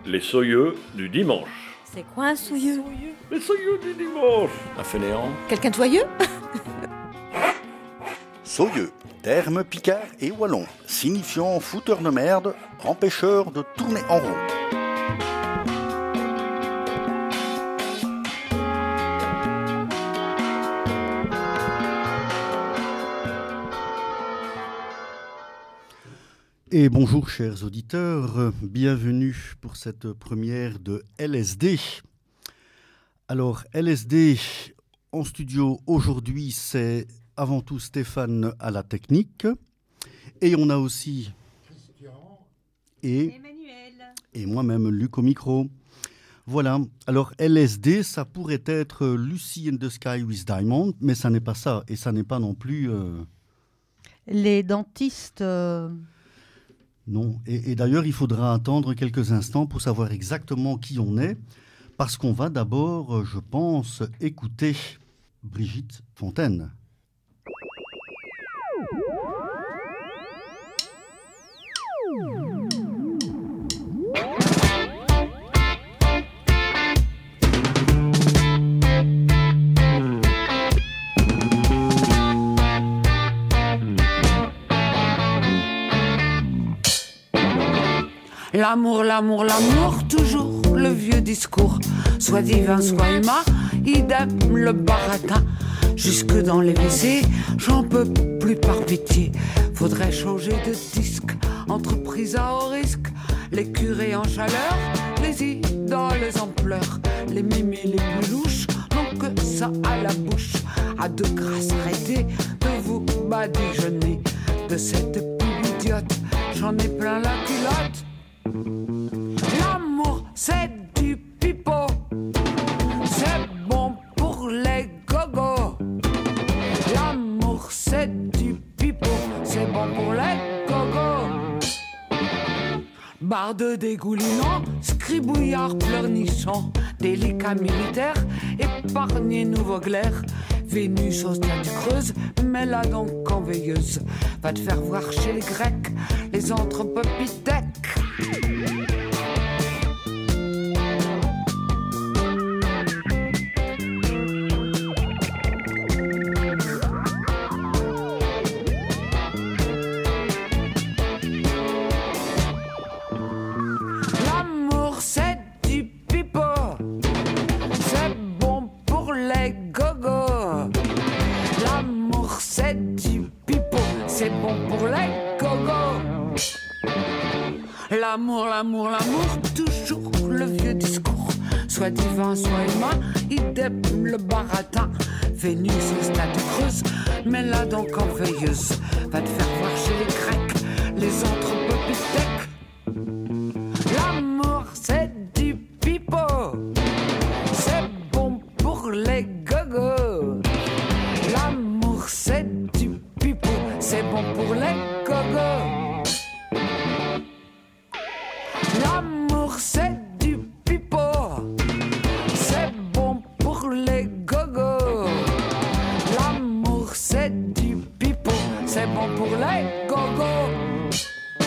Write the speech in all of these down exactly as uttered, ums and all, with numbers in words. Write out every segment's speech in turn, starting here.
Les soyeux du dimanche. C'est quoi un souilleux? Les soyeux du dimanche. Un fainéant. Quelqu'un de joyeux? Soyeux, terme picard et wallon, signifiant fouteur de merde, empêcheur de tourner en rond. Et bonjour chers auditeurs, bienvenue pour cette première de L S D. Alors L S D en studio aujourd'hui, c'est avant tout Stéphane à la technique, et on a aussi Christian et Emmanuel et moi-même Luc au micro. Voilà, alors L S D, ça pourrait être Lucy in the Sky with Diamond, mais ça n'est pas ça, et ça n'est pas non plus... Euh... Les dentistes... Euh... Non, et, et d'ailleurs, il faudra attendre quelques instants pour savoir exactement qui on est, parce qu'on va d'abord, je pense, écouter Brigitte Fontaine. L'amour, l'amour, l'amour, toujours le vieux discours. Soit divin, soit humain, idem le baratin. Jusque dans les W C, j'en peux plus par pitié. Faudrait changer de disque, entreprise à haut risque. Les curés en chaleur, les idoles en pleurs. Les mimis les plus louches n'ont que ça à la bouche. À de grâce, arrêtez de vous badigeonner. De cette pub idiote, j'en ai plein la culotte. L'amour, c'est du pipeau, c'est bon pour les gogos. L'amour, c'est du pipeau, c'est bon pour les gogos. Barde dégoulinant, scribouillard pleurnichant, délicat militaire, épargné nouveau glaire. Vénus au stade du Creuse, mets-la donc en veilleuse. Va te faire voir chez les Grecs, les anthropopithèques. L'amour c'est du pipeau, c'est bon pour les gogos. L'amour c'est du pipeau, c'est bon pour les gogos. L'amour, l'amour, l'amour, toujours le vieux discours. Soit divin, soit humain, idem le baratin. Vénus au stade de Creuse, mets-la donc en veilleuse. Va te faire voir chez les Grecs, les anthropopithèques. L'amour, c'est du pipeau, c'est bon pour les gogos. L'amour, c'est du pipeau, c'est bon pour les gogos. L'amour c'est du pipeau, c'est bon pour les gogos. L'amour c'est du pipeau, c'est bon pour les gogos.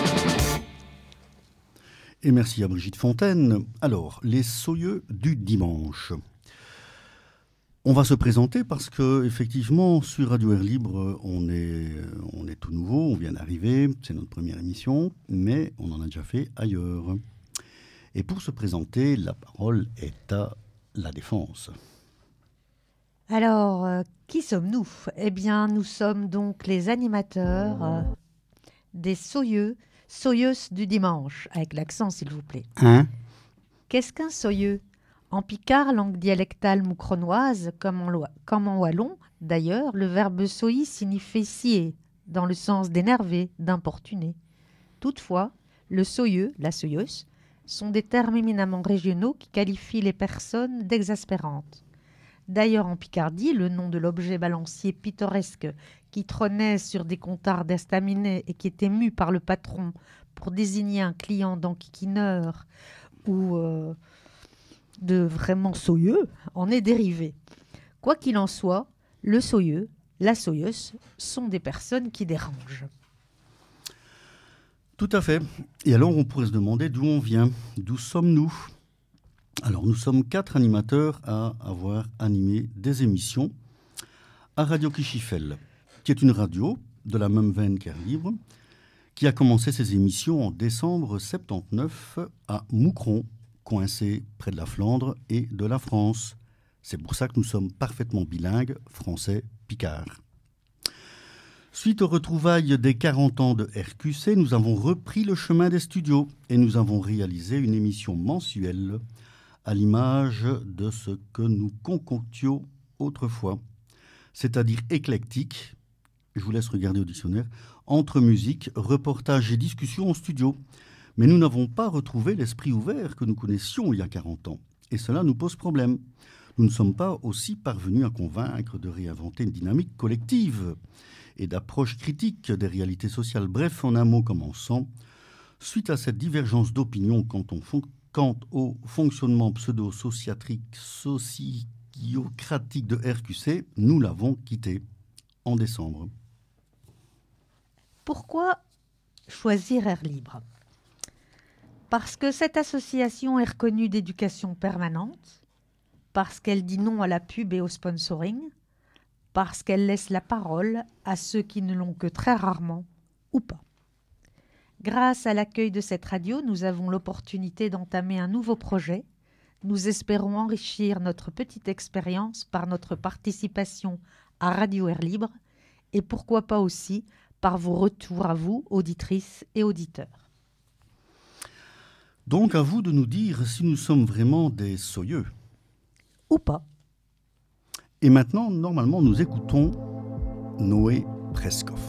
Et merci à Brigitte Fontaine. Alors, les soyeux du dimanche. On va se présenter parce que effectivement sur Radio Air Libre, on est, on est tout nouveau, on vient d'arriver, c'est notre première émission, mais on en a déjà fait ailleurs. Et pour se présenter, la parole est à la Défense. Alors, euh, qui sommes-nous? Eh bien, nous sommes donc les animateurs euh, des soyeux, soyeuses du dimanche, avec l'accent s'il vous plaît. Hein? Qu'est-ce qu'un soyeux? En picard, langue dialectale moucronoise, comme en, lo- comme en wallon, d'ailleurs, le verbe soyer signifie scier, dans le sens d'énerver, d'importuner. Toutefois, le soyeux, la soyeuse, sont des termes éminemment régionaux qui qualifient les personnes d'exaspérantes. D'ailleurs, en Picardie, le nom de l'objet balancier pittoresque qui trônait sur des comptoirs d'estaminet et qui était mu par le patron pour désigner un client d'enquiquineur ou... Euh, de vraiment soyeux, en est dérivé. Quoi qu'il en soit, le soyeux, la soyeuse sont des personnes qui dérangent. Tout à fait. Et alors, on pourrait se demander d'où on vient, d'où sommes-nous ? Alors, nous sommes quatre animateurs à avoir animé des émissions à Radio Kichifel, qui est une radio de la même veine qu'Air Libre, qui a commencé ses émissions en décembre soixante-dix-neuf à Moucron, coincé près de la Flandre et de la France. C'est pour ça que nous sommes parfaitement bilingues, français-picard. Suite aux retrouvailles des quarante ans de R Q C, nous avons repris le chemin des studios et nous avons réalisé une émission mensuelle à l'image de ce que nous concoctions autrefois, c'est-à-dire éclectique, je vous laisse regarder au dictionnaire, entre musique, reportage et discussion en studio. Mais nous n'avons pas retrouvé l'esprit ouvert que nous connaissions il y a quarante ans. Et cela nous pose problème. Nous ne sommes pas aussi parvenus à convaincre de réinventer une dynamique collective et d'approche critique des réalités sociales. Bref, en un mot commençant, suite à cette divergence d'opinion quant, fon- quant au fonctionnement pseudo-sociatrique, sociocratique de R Q C, nous l'avons quitté en décembre. Pourquoi choisir Air Libre ? Parce que cette association est reconnue d'éducation permanente, parce qu'elle dit non à la pub et au sponsoring, parce qu'elle laisse la parole à ceux qui ne l'ont que très rarement ou pas. Grâce à l'accueil de cette radio, nous avons l'opportunité d'entamer un nouveau projet. Nous espérons enrichir notre petite expérience par notre participation à Radio Air Libre et pourquoi pas aussi par vos retours à vous, auditrices et auditeurs. Donc à vous de nous dire si nous sommes vraiment des soyeux. Ou pas. Et maintenant, normalement, nous écoutons Noé Preskov.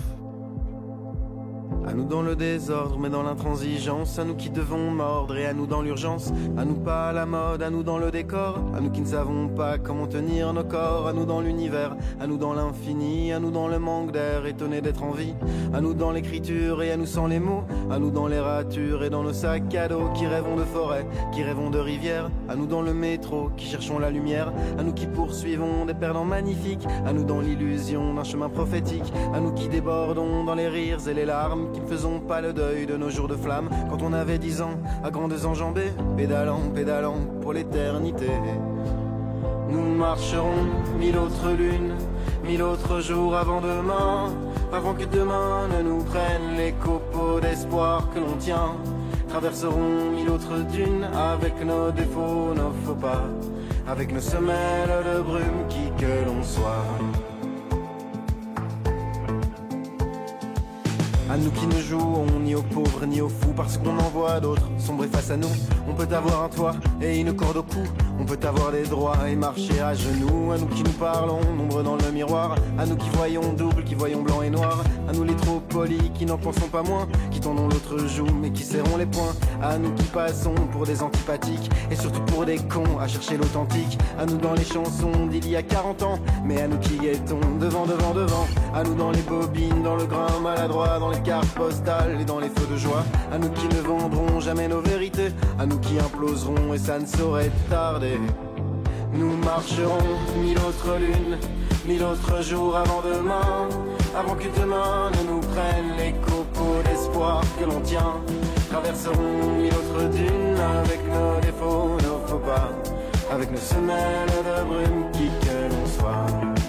À nous dans le désordre, mais dans l'intransigeance, à nous qui devons mordre et à nous dans l'urgence, à nous pas à la mode, à nous dans le décor, à nous qui ne savons pas comment tenir nos corps, à nous dans l'univers, à nous dans l'infini, à nous dans le manque d'air, étonnés d'être en vie, à nous dans l'écriture et à nous sans les mots, à nous dans les ratures et dans nos sacs à dos, qui rêvons de forêt, qui rêvons de rivière, à nous dans le métro, qui cherchons la lumière, à nous qui poursuivons des perdants magnifiques, à nous dans l'illusion d'un chemin prophétique, à nous qui débordons dans les rires et les larmes, qui ne faisons pas le deuil de nos jours de flamme quand on avait dix ans, à grandes enjambées, pédalant, pédalant pour l'éternité. Nous marcherons mille autres lunes, mille autres jours avant demain, avant que demain ne nous prenne les copeaux d'espoir que l'on tient. Traverserons mille autres dunes avec nos défauts, nos faux pas, avec nos semelles de brume qui que l'on soit. À nous qui ne jouons ni aux pauvres ni aux fous, parce qu'on en voit d'autres sombrer face à nous. On peut avoir un toit et une corde au cou, on peut avoir des droits et marcher à genoux. À nous qui nous parlons, nombreux dans le miroir, à nous qui voyons double, qui voyons blanc et noir, à nous les trop polis qui n'en pensons pas moins, qui tendons l'autre joue mais qui serrons les poings, à nous qui passons pour des antipathiques et surtout pour des cons à chercher l'authentique, à nous dans les chansons d'il y a quarante ans, mais à nous qui guettons devant, devant, devant, à nous dans les bobines, dans le grain maladroit, dans les cartes postales et dans les feux de joie, à nous qui ne vendrons jamais nos vérités, à nous qui imploserons et ça ne saurait tarder. Nous marcherons mille autres lunes, mille autres jours avant demain, avant que demain ne nous prenne les copeaux d'espoir que l'on tient. Traverserons mille autres dunes avec nos défauts, nos faux pas, avec nos semelles de brume qui que l'on soit.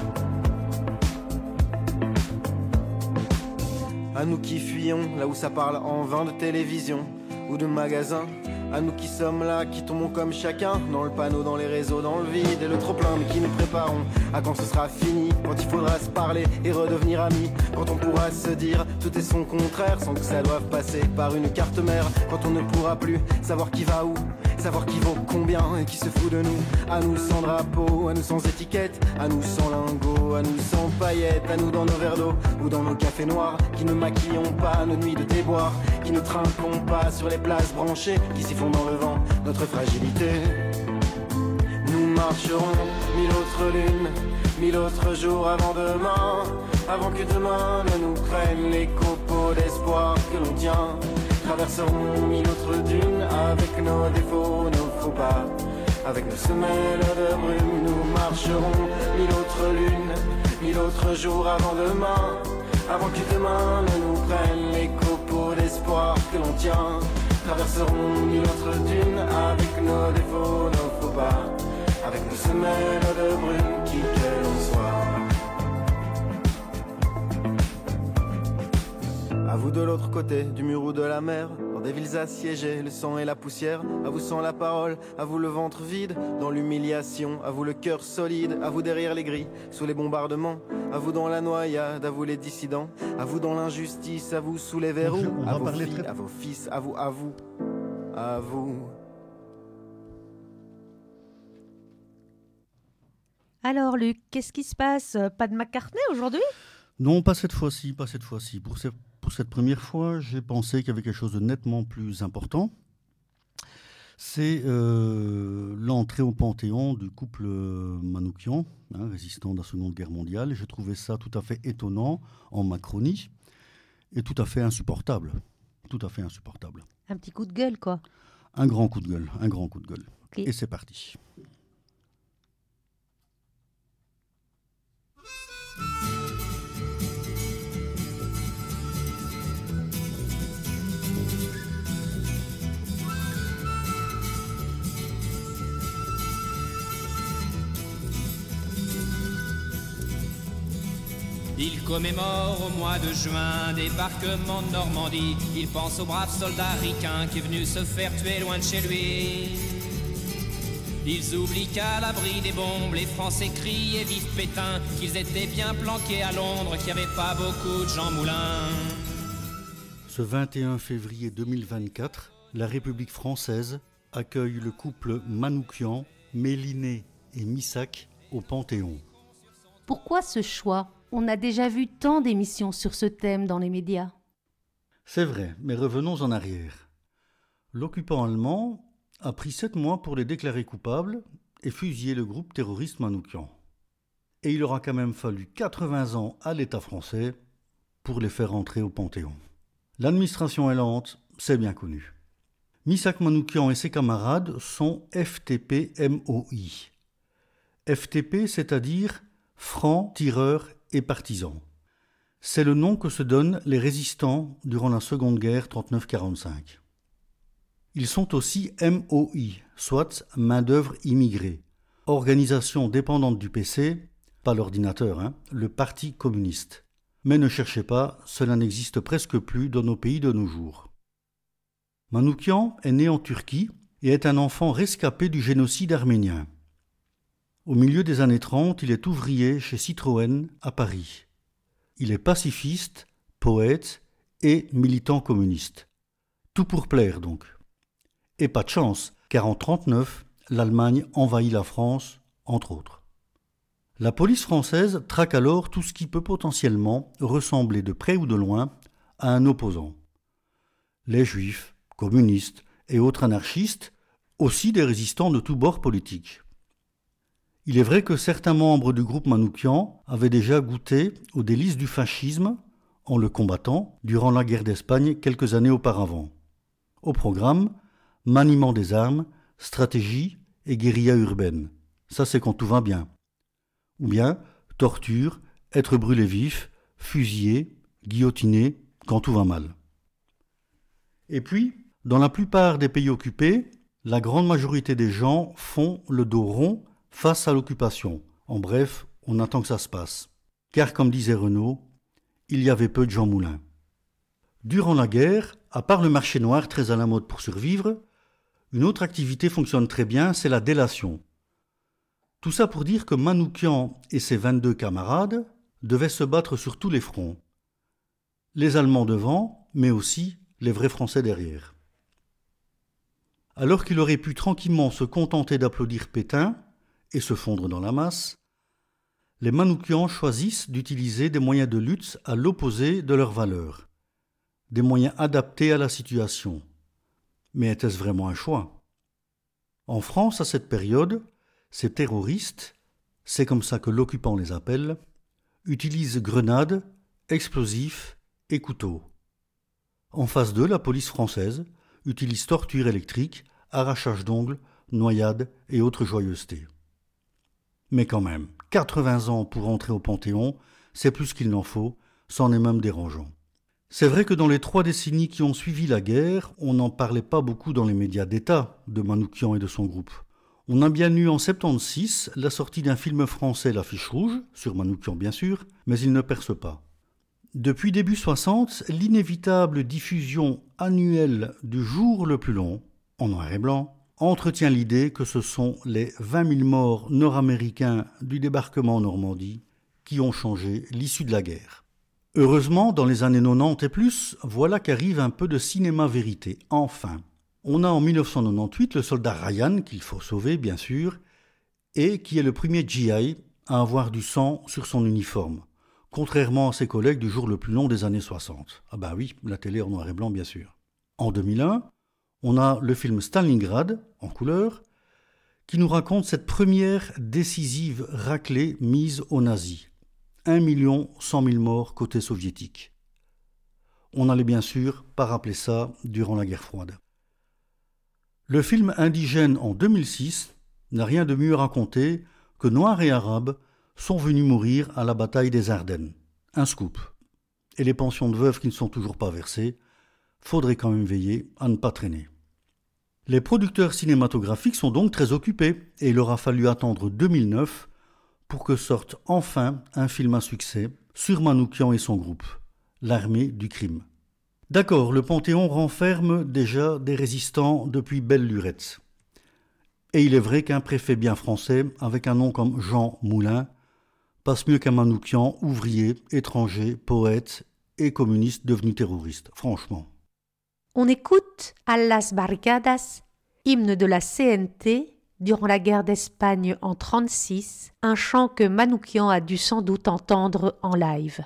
À nous qui fuyons là où ça parle en vain de télévision ou de magasins, à nous qui sommes là, qui tombons comme chacun dans le panneau, dans les réseaux, dans le vide et le trop plein, mais qui nous préparons à quand ce sera fini, quand il faudra se parler et redevenir amis, quand on pourra se dire tout est son contraire sans que ça doive passer par une carte mère, quand on ne pourra plus savoir qui va où, savoir qui vaut combien et qui se fout de nous, à nous sans drapeau, à nous sans étiquette, à nous sans lingots, à nous sans paillettes, à nous dans nos verres d'eau ou dans nos cafés noirs, qui ne maquillons pas nos nuits de déboire, qui ne trinquons pas sur les places branchées, qui s'y font dans le vent notre fragilité. Nous marcherons mille autres lunes, mille autres jours avant demain, avant que demain ne nous prenne les copeaux d'espoir que l'on tient. Traverserons mille autres dunes avec nos défauts, nos faux pas, avec nos semelles de brume. Nous marcherons mille autres lunes, mille autres jours avant demain, avant que demain ne nous prenne les copeaux d'espoir l'espoir que l'on tient. Traverserons une autre dune avec nos défauts, nos faux pas, avec nos semelles de brume, qui que l'on soit. À vous de l'autre côté du mur ou de la mer, dans des villes assiégées, le sang et la poussière. À vous sans la parole, à vous le ventre vide, dans l'humiliation. À vous le cœur solide, à vous derrière les grilles, sous les bombardements. À vous dans la noyade, à vous les dissidents. À vous dans l'injustice, à vous sous les verrous. On À va vos parler filles, très- à vos fils, à vous, à vous, à vous. Alors Luc, qu'est-ce qui se passe? Pas de McCartney aujourd'hui? Non, pas cette fois-ci, pas cette fois-ci. Pour, ce- pour cette première fois, j'ai pensé qu'il y avait quelque chose de nettement plus important. C'est euh, l'entrée au Panthéon du couple euh, Manoukian, hein, résistant de la Seconde Guerre mondiale. J'ai trouvé ça tout à fait étonnant en Macronie et tout à fait insupportable. Tout à fait insupportable. Un petit coup de gueule, quoi. Un grand coup de gueule, un grand coup de gueule. Ok. Et c'est parti. Il commémore au mois de juin débarquement de Normandie. Il pense au brave soldat ricain qui est venu se faire tuer loin de chez lui. Ils oublient qu'à l'abri des bombes, les Français crient et vivent Pétain, qu'ils étaient bien planqués à Londres, qu'il n'y avait pas beaucoup de Jean Moulin. Ce vingt et un février deux mille vingt-quatre, la République française accueille le couple Manoukian, Méliné et Missac au Panthéon. Pourquoi ce choix? On a déjà vu tant d'émissions sur ce thème dans les médias. C'est vrai, mais revenons en arrière. L'occupant allemand a pris sept mois pour les déclarer coupables et fusiller le groupe terroriste Manoukian. Et il aura quand même fallu quatre-vingts ans à l'État français pour les faire entrer au Panthéon. L'administration est lente, c'est bien connu. Missac Manoukian et ses camarades sont F T P M O I. F T P, c'est-à-dire francs, tireurs et partisans. C'est le nom que se donnent les résistants durant la Seconde Guerre trente-neuf quarante-cinq. Ils sont aussi M O I, soit main-d'œuvre immigrée, organisation dépendante du P C, pas l'ordinateur, hein, le Parti communiste. Mais ne cherchez pas, cela n'existe presque plus dans nos pays de nos jours. Manoukian est né en Turquie et est un enfant rescapé du génocide arménien. Au milieu des années trente, il est ouvrier chez Citroën à Paris. Il est pacifiste, poète et militant communiste. Tout pour plaire donc. Et pas de chance, car en trente-neuf, l'Allemagne envahit la France, entre autres. La police française traque alors tout ce qui peut potentiellement ressembler de près ou de loin à un opposant. Les juifs, communistes et autres anarchistes, aussi des résistants de tous bords politiques. Il est vrai que certains membres du groupe Manoukian avaient déjà goûté aux délices du fascisme en le combattant durant la guerre d'Espagne quelques années auparavant. Au programme, maniement des armes, stratégie et guérilla urbaine. Ça, c'est quand tout va bien. Ou bien torture, être brûlé vif, fusillé, guillotiné quand tout va mal. Et puis, dans la plupart des pays occupés, la grande majorité des gens font le dos rond face à l'occupation. En bref, on attend que ça se passe. Car comme disait Renaud, il y avait peu de Jean Moulin. Durant la guerre, à part le marché noir très à la mode pour survivre, une autre activité fonctionne très bien, c'est la délation. Tout ça pour dire que Manoukian et ses vingt-deux camarades devaient se battre sur tous les fronts. Les Allemands devant, mais aussi les vrais Français derrière. Alors qu'il aurait pu tranquillement se contenter d'applaudir Pétain et se fondre dans la masse, les Manoukians choisissent d'utiliser des moyens de lutte à l'opposé de leurs valeurs, des moyens adaptés à la situation. Mais était-ce vraiment un choix? En France, à cette période, ces terroristes, c'est comme ça que l'occupant les appelle, utilisent grenades, explosifs et couteaux. En face d'eux, la police française utilise torture électrique, arrachage d'ongles, noyades et autres joyeusetés. Mais quand même, quatre-vingts ans pour entrer au Panthéon, c'est plus qu'il n'en faut, c'en est même dérangeant. C'est vrai que dans les trois décennies qui ont suivi la guerre, on n'en parlait pas beaucoup dans les médias d'État de Manoukian et de son groupe. On a bien eu en soixante-seize la sortie d'un film français, L'Affiche rouge, sur Manoukian bien sûr, mais il ne perce pas. Depuis début soixante, l'inévitable diffusion annuelle du jour le plus long, en noir et blanc, entretient l'idée que ce sont les vingt mille morts nord-américains du débarquement en Normandie qui ont changé l'issue de la guerre. Heureusement, dans les années quatre-vingt-dix et plus, voilà qu'arrive un peu de cinéma-vérité, enfin. On a en dix-neuf cent quatre-vingt-huit le soldat Ryan, qu'il faut sauver bien sûr, et qui est le premier G I à avoir du sang sur son uniforme, contrairement à ses collègues du jour le plus long des années soixante. Ah ben oui, la télé en noir et blanc bien sûr. En deux mille un, on a le film Stalingrad, en couleur, qui nous raconte cette première décisive raclée mise aux nazis. un million cent mille morts côté soviétique. On n'allait bien sûr pas rappeler ça durant la guerre froide. Le film Indigène en deux mille six n'a rien de mieux raconté que Noirs et Arabes sont venus mourir à la bataille des Ardennes. Un scoop. Et les pensions de veuves qui ne sont toujours pas versées, faudrait quand même veiller à ne pas traîner. Les producteurs cinématographiques sont donc très occupés et il aura fallu attendre deux mille neuf pour que sorte enfin un film à succès sur Manoukian et son groupe, L'armée du crime. D'accord, le Panthéon renferme déjà des résistants depuis belle lurette. Et il est vrai qu'un préfet bien français, avec un nom comme Jean Moulin, passe mieux qu'un Manoukian, ouvrier, étranger, poète et communiste devenu terroriste, franchement. On écoute A las barricadas, hymne de la C N T, durant la guerre d'Espagne en trente-six, un chant que Manoukian a dû sans doute entendre en live.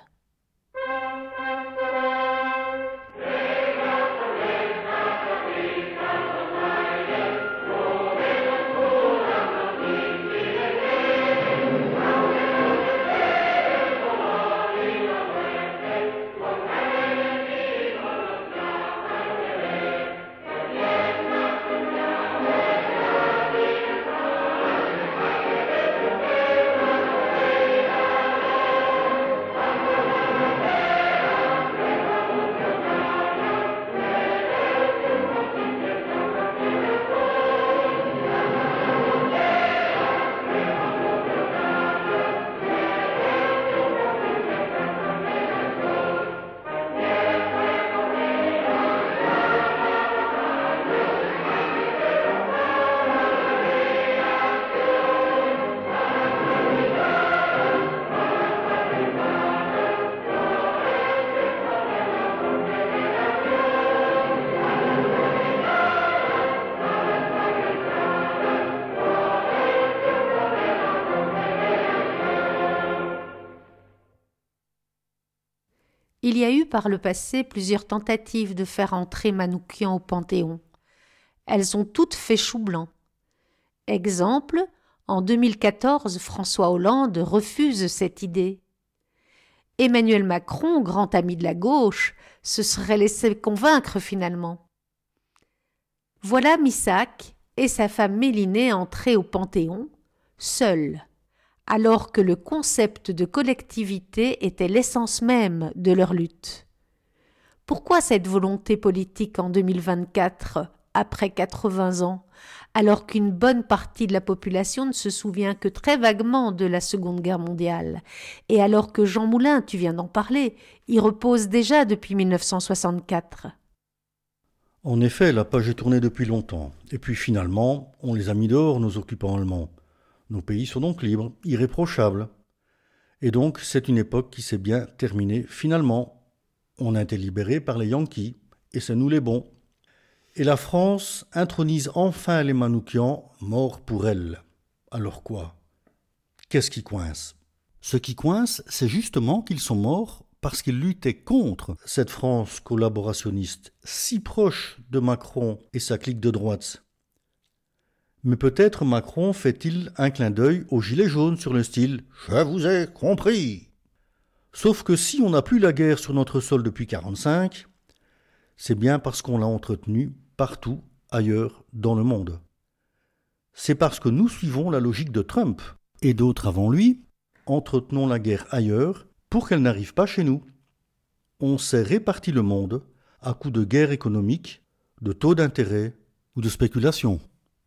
Il y a eu par le passé plusieurs tentatives de faire entrer Manoukian au Panthéon. Elles ont toutes fait chou blanc. Exemple, en deux mille quatorze, François Hollande refuse cette idée. Emmanuel Macron, grand ami de la gauche, se serait laissé convaincre finalement. Voilà Missak et sa femme Mélinée entrés au Panthéon, seuls, alors que le concept de collectivité était l'essence même de leur lutte. Pourquoi cette volonté politique en deux mille vingt-quatre, après quatre-vingts ans, alors qu'une bonne partie de la population ne se souvient que très vaguement de la Seconde Guerre mondiale, et alors que Jean Moulin, tu viens d'en parler, y repose déjà depuis mille neuf cent soixante-quatre. En effet, la page est tournée depuis longtemps, et puis finalement, on les a mis dehors, nos occupants allemands. Nos pays sont donc libres, irréprochables. Et donc, c'est une époque qui s'est bien terminée finalement. On a été libérés par les Yankees, et c'est nous les bons. Et la France intronise enfin les Manoukians, morts pour elle. Alors quoi ? Qu'est-ce qui coince ? Ce qui coince, c'est justement qu'ils sont morts parce qu'ils luttaient contre cette France collaborationniste, si proche de Macron et sa clique de droite. Mais peut-être Macron fait-il un clin d'œil aux gilets jaunes sur le style « Je vous ai compris ». Sauf que si on n'a plus la guerre sur notre sol depuis quarante-cinq, c'est bien parce qu'on l'a entretenue partout ailleurs dans le monde. C'est parce que nous suivons la logique de Trump et d'autres avant lui, entretenons la guerre ailleurs pour qu'elle n'arrive pas chez nous. on s'est réparti le monde à coups de guerre économique, de taux d'intérêt ou de spéculation.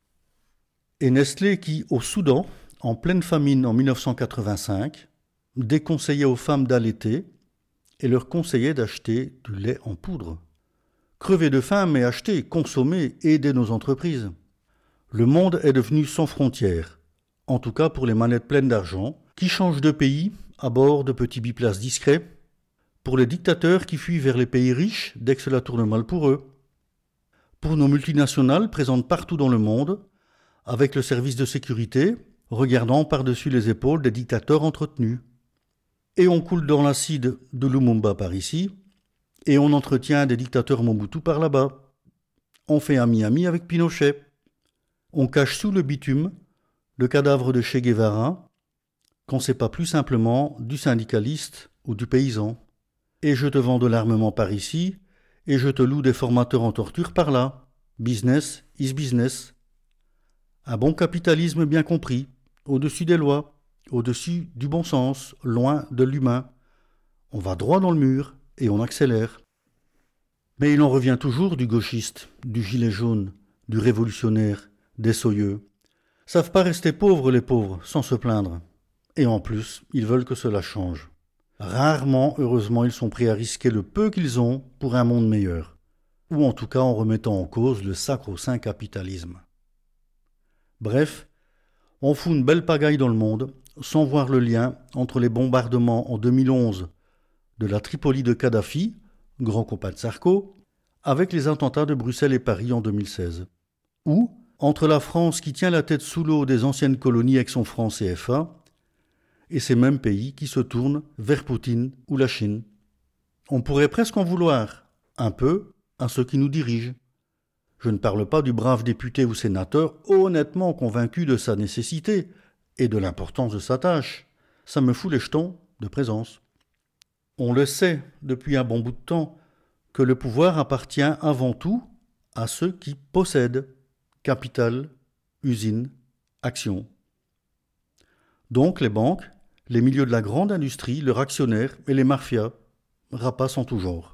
Et Nestlé qui, au Soudan, en pleine famine en mille neuf cent quatre-vingt-cinq, déconseillait aux femmes d'allaiter et leur conseillait d'acheter du lait en poudre. Crever de faim, mais acheter, consommer, aider nos entreprises. Le monde est devenu sans frontières, en tout cas pour les manettes pleines d'argent, qui changent de pays à bord de petits biplaces discrets, pour les dictateurs qui fuient vers les pays riches dès que cela tourne mal pour eux, pour nos multinationales présentes partout dans le monde, avec le service de sécurité, regardant par-dessus les épaules des dictateurs entretenus. Et on coule dans l'acide de Lumumba par ici, et on entretient des dictateurs Mobutu par là-bas. On fait ami-ami avec Pinochet. On cache sous le bitume le cadavre de Che Guevara, qu'on sait pas plus simplement du syndicaliste ou du paysan. Et je te vends de l'armement par ici, et je te loue des formateurs en torture par là. Business is business. Un bon capitalisme bien compris, au-dessus des lois, au-dessus du bon sens, loin de l'humain. On va droit dans le mur et on accélère. Mais il en revient toujours du gauchiste, du gilet jaune, du révolutionnaire, des soyeux. Savent pas rester pauvres les pauvres, sans se plaindre. Et en plus, ils veulent que cela change. Rarement, heureusement, ils sont prêts à risquer le peu qu'ils ont pour un monde meilleur. Ou en tout cas en remettant en cause le sacro-saint capitalisme. Bref, on fout une belle pagaille dans le monde, sans voir le lien entre les bombardements en deux mille onze de la Tripoli de Kadhafi, grand copain de Sarko, avec les attentats de Bruxelles et Paris en deux mille seize. Ou entre la France qui tient la tête sous l'eau des anciennes colonies avec son franc C F A, et ces mêmes pays qui se tournent vers Poutine ou la Chine. On pourrait presque en vouloir, un peu, à ceux qui nous dirigent. Je ne parle pas du brave député ou sénateur honnêtement convaincu de sa nécessité et de l'importance de sa tâche. Ça me fout les jetons de présence. On le sait depuis un bon bout de temps que le pouvoir appartient avant tout à ceux qui possèdent capital, usines, actions. Donc les banques, les milieux de la grande industrie, leurs actionnaires et les mafias, rapaces en tout genre.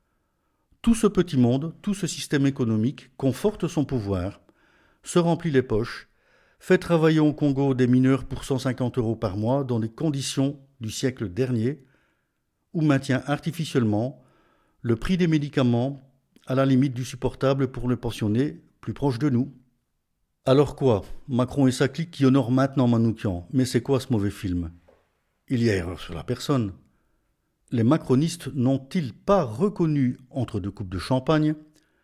Tout ce petit monde, tout ce système économique conforte son pouvoir, se remplit les poches, fait travailler au Congo des mineurs pour cent cinquante euros par mois dans des conditions du siècle dernier, ou maintient artificiellement le prix des médicaments à la limite du supportable pour le pensionner plus proche de nous. Alors quoi, Macron et sa clique qui honorent maintenant Manoukian, mais c'est quoi ce mauvais film? Il y a erreur sur la personne. Les macronistes n'ont-ils pas reconnu, entre deux coupes de champagne,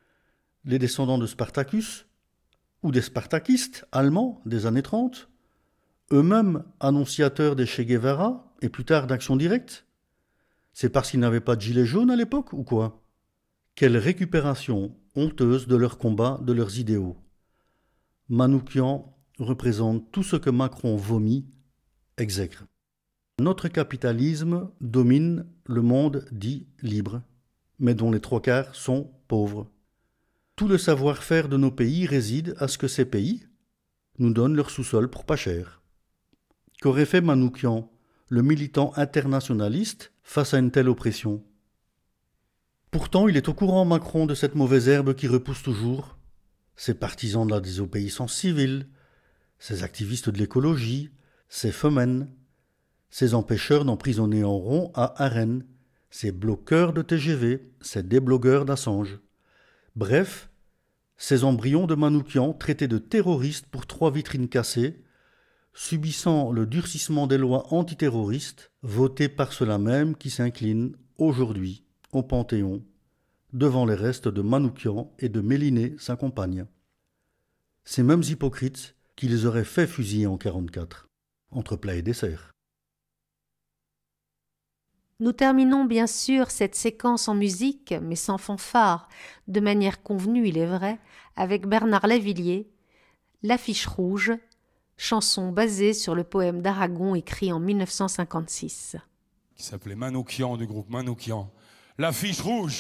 les descendants de Spartacus ou des spartakistes allemands des années trente, eux-mêmes annonciateurs des Che Guevara et plus tard d'Action Directe? C'est parce qu'ils n'avaient pas de gilet jaune à l'époque ou quoi? Quelle récupération honteuse de leur combat, de leurs idéaux. Manoukian représente tout ce que Macron vomit, exècre. Notre capitalisme domine le monde dit libre, mais dont les trois quarts sont pauvres. Tout le savoir-faire de nos pays réside à ce que ces pays nous donnent leur sous-sol pour pas cher. Qu'aurait fait Manoukian, le militant internationaliste, face à une telle oppression? Pourtant, il est au courant, Macron, de cette mauvaise herbe qui repousse toujours. Ses partisans de la désobéissance civile, ses activistes de l'écologie, ses femmes, ces empêcheurs d'emprisonner en rond à Arène, ces bloqueurs de T G V, ces déblogueurs d'Assange. Bref, ces embryons de Manoukian traités de terroristes pour trois vitrines cassées, subissant le durcissement des lois antiterroristes votées par ceux-là même qui s'inclinent aujourd'hui au Panthéon devant les restes de Manoukian et de Méliné, sa compagne. Ces mêmes hypocrites qui les auraient fait fusiller en quarante-quatre, entre plat et dessert. Nous terminons bien sûr cette séquence en musique, mais sans fanfare, de manière convenue, il est vrai, avec Bernard Lavilliers, L'Affiche rouge, chanson basée sur le poème d'Aragon écrit en mille neuf cent cinquante-six. Qui s'appelait Manoukian, du groupe Manoukian. L'Affiche rouge.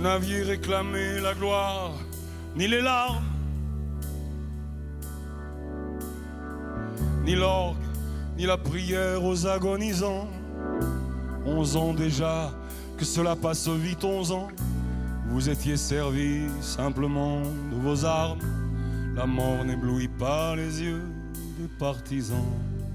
n'aviez réclamé la gloire ni les larmes, ni l'orgue, ni la prière aux agonisants. Onze ans déjà, que cela passe vite, onze ans. Vous étiez servis simplement de vos armes. La mort n'éblouit pas les yeux des partisans.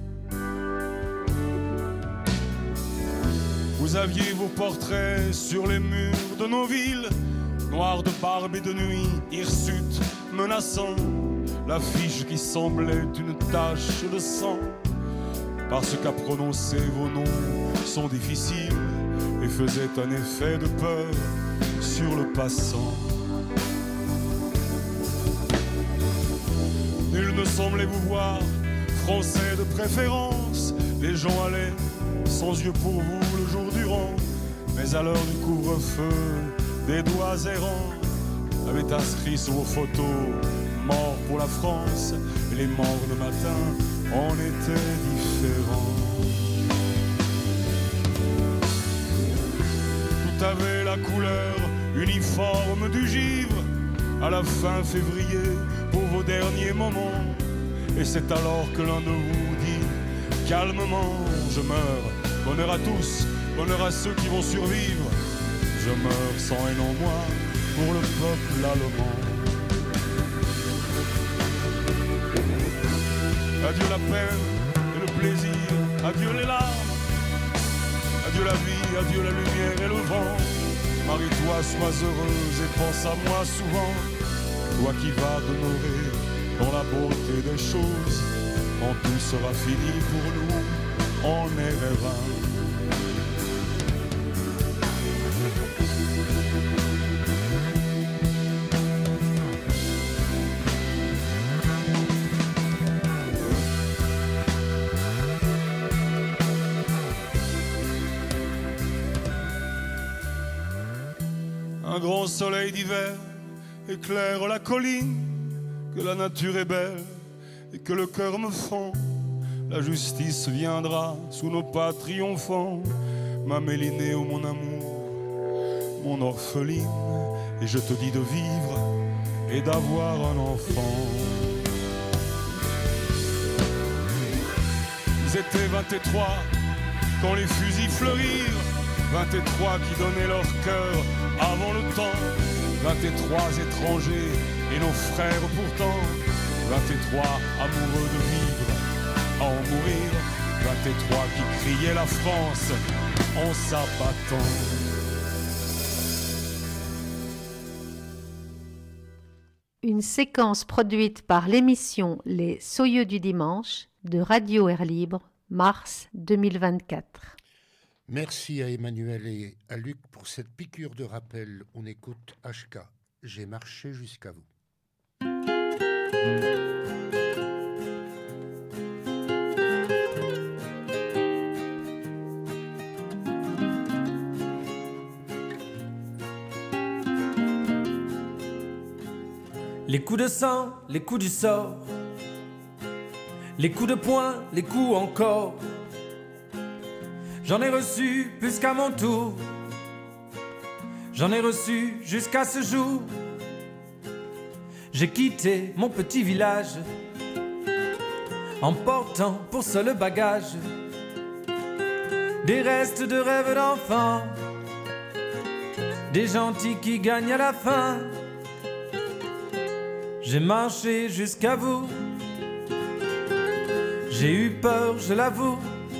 Vous aviez vos portraits sur les murs de nos villes, noirs de barbe et de nuit, hirsutes menaçants. L'affiche qui semblait une tache de sang, parce qu'à prononcer vos noms sont difficiles et faisaient un effet de peur sur le passant. Nul ne semblait vous voir, français de préférence. Les gens allaient sans yeux pour vous le jour durant, mais à l'heure du couvre-feu, des doigts errants avaient inscrit sur vos photos « Mort pour la France », et les morts le matin en étaient différents. Tout avait la couleur uniforme du givre à la fin février pour vos derniers moments. Et c'est alors que l'un de vous dit calmement: je meurs, bonheur à tous, bonheur à ceux qui vont survivre. Je meurs sans haine en moi pour le peuple allemand. Adieu la peine et le plaisir, adieu les larmes, adieu la vie, adieu la lumière et le vent. Marie-toi, sois heureuse et pense à moi souvent. Toi qui vas demeurer dans la beauté des choses, quand tout sera fini pour nous, on est rêveur. Un grand soleil d'hiver éclaire la colline, que la nature est belle et que le cœur me fend. La justice viendra sous nos pas triomphants, ma Mélinée, oh mon amour, mon orpheline, et je te dis de vivre et d'avoir un enfant. Ils étaient vingt-trois quand les fusils fleurirent, vingt-trois qui donnaient leur cœur avant le temps, vingt-trois étrangers et nos frères pourtant, vingt-trois amoureux de vivre, à en mourir, vingt-trois qui criaient la France en s'abattant. Une séquence produite par l'émission Les Soyeux du Dimanche de Radio Air Libre, mars deux mille vingt-quatre. Merci à Emmanuel et à Luc pour cette piqûre de rappel. On écoute H K. J'ai marché jusqu'à vous. Les coups de sang, les coups du sort, les coups de poing, les coups encore. J'en ai reçu plus qu'à mon tour, j'en ai reçu jusqu'à ce jour. J'ai quitté mon petit village, emportant pour seul bagage des restes de rêves d'enfants, des gentils qui gagnent à la fin. J'ai marché jusqu'à vous, j'ai eu peur, je l'avoue.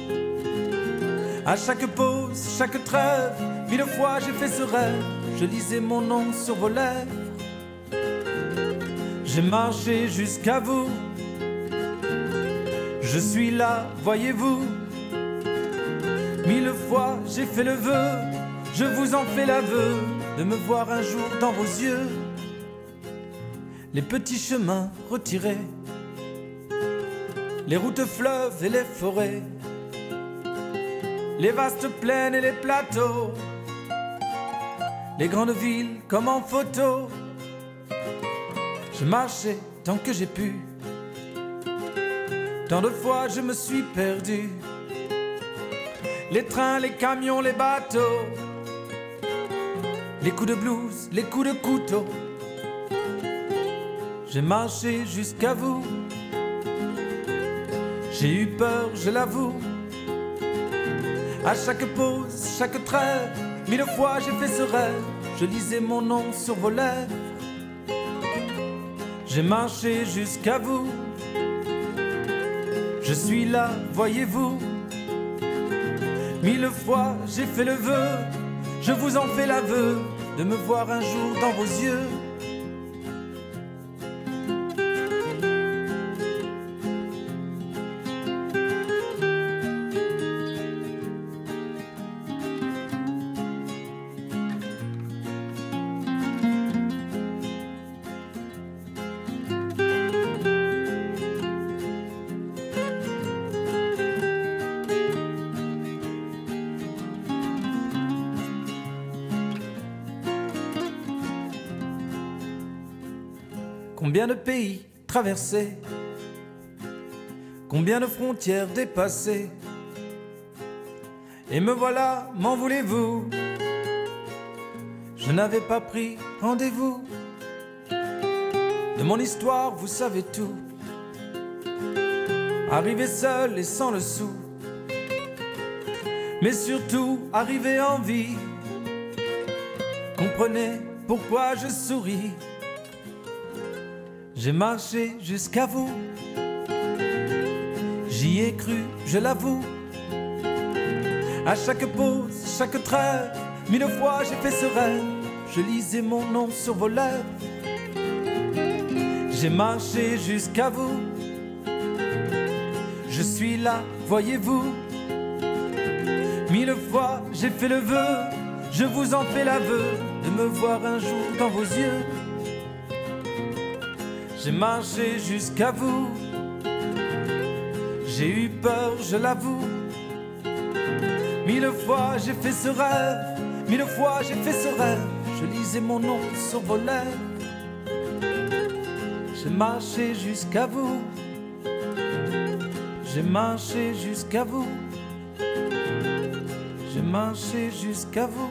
À chaque pause, chaque trêve, mille fois j'ai fait ce rêve. Je lisais mon nom sur vos lèvres. J'ai marché jusqu'à vous. Je suis là, voyez-vous. Mille fois j'ai fait le vœu, je vous en fais l'aveu, de me voir un jour dans vos yeux. Les petits chemins retirés, les routes fleuves et les forêts, les vastes plaines et les plateaux, les grandes villes comme en photo. Je marchais tant que j'ai pu, tant de fois je me suis perdu. Les trains, les camions, les bateaux, les coups de blues, les coups de couteau. J'ai marché jusqu'à vous. J'ai eu peur, je l'avoue. À chaque pause, chaque trêve, mille fois j'ai fait ce rêve. Je lisais mon nom sur vos lèvres. J'ai marché jusqu'à vous. Je suis là, voyez-vous. Mille fois j'ai fait le vœu, je vous en fais l'aveu, de me voir un jour dans vos yeux. Combien de pays traversés, combien de frontières dépassées, et me voilà, m'en voulez-vous? Je n'avais pas pris rendez-vous. De mon histoire, vous savez tout. Arrivé seul et sans le sou, mais surtout arrivé en vie. Comprenez pourquoi je souris. J'ai marché jusqu'à vous. J'y ai cru, je l'avoue. À chaque pause, chaque trêve, mille fois j'ai fait ce rêve. Je lisais mon nom sur vos lèvres. J'ai marché jusqu'à vous. Je suis là, voyez-vous. Mille fois j'ai fait le vœu, je vous en fais l'aveu, de me voir un jour dans vos yeux. J'ai marché jusqu'à vous. J'ai eu peur, je l'avoue. Mille fois j'ai fait ce rêve, mille fois j'ai fait ce rêve. Je lisais mon nom sur vos lèvres. J'ai marché jusqu'à vous. J'ai marché jusqu'à vous. J'ai marché jusqu'à vous.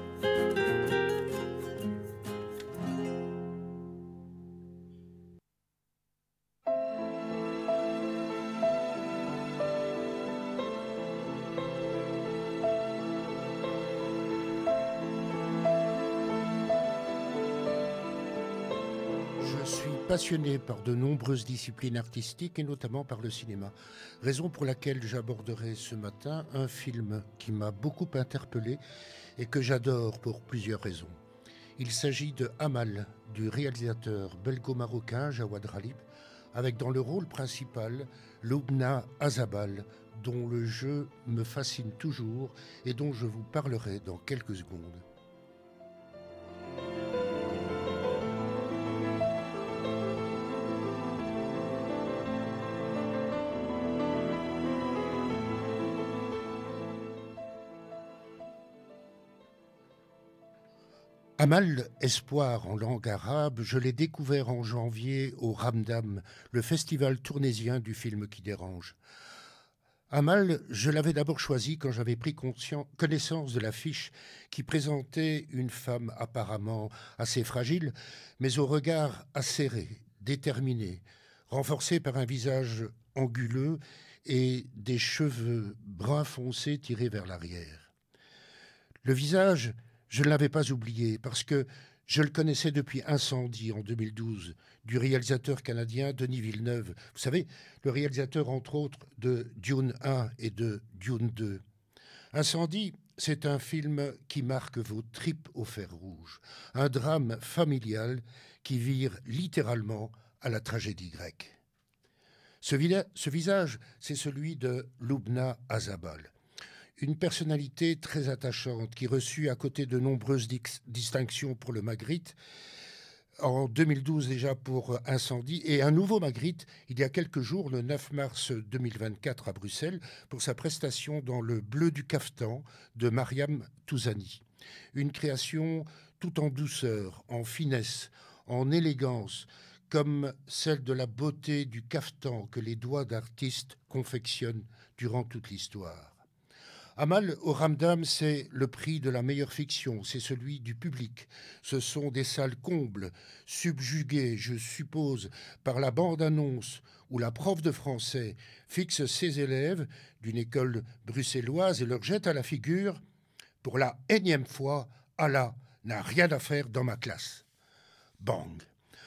Passionné par de nombreuses disciplines artistiques et notamment par le cinéma. Raison pour laquelle j'aborderai ce matin un film qui m'a beaucoup interpellé et que j'adore pour plusieurs raisons. Il s'agit de Amal, du réalisateur belgo-marocain Jawad Ralib, avec dans le rôle principal Loubna Azabal, dont le jeu me fascine toujours et dont je vous parlerai dans quelques secondes. Amal, espoir en langue arabe, je l'ai découvert en janvier au Ramdam, le festival tournésien du film qui dérange. Amal, je l'avais d'abord choisi quand j'avais pris connaissance de l'affiche qui présentait une femme apparemment assez fragile, mais au regard acéré, déterminé, renforcé par un visage anguleux et des cheveux brun foncé tirés vers l'arrière. Le visage, je ne l'avais pas oublié parce que je le connaissais depuis Incendie en deux mille douze, du réalisateur canadien Denis Villeneuve. Vous savez, le réalisateur entre autres de Dune un et de Dune deux. Incendie, c'est un film qui marque vos tripes au fer rouge. Un drame familial qui vire littéralement à la tragédie grecque. Ce, vi- ce visage, c'est celui de Loubna Azabal. Une personnalité très attachante qui reçut à côté de nombreuses dix- distinctions pour le Magritte, en deux mille douze déjà pour Incendie, et un nouveau Magritte il y a quelques jours, le neuf mars deux mille vingt-quatre à Bruxelles, pour sa prestation dans Le Bleu du Caftan de Mariam Touzani. Une création tout en douceur, en finesse, en élégance, comme celle de la beauté du caftan que les doigts d'artistes confectionnent durant toute l'histoire. Amal au Ramdam, c'est le prix de la meilleure fiction, c'est celui du public. Ce sont des salles combles, subjuguées, je suppose, par la bande-annonce où la prof de français fixe ses élèves d'une école bruxelloise et leur jette à la figure « Pour la énième fois, Allah n'a rien à faire dans ma classe. » Bang.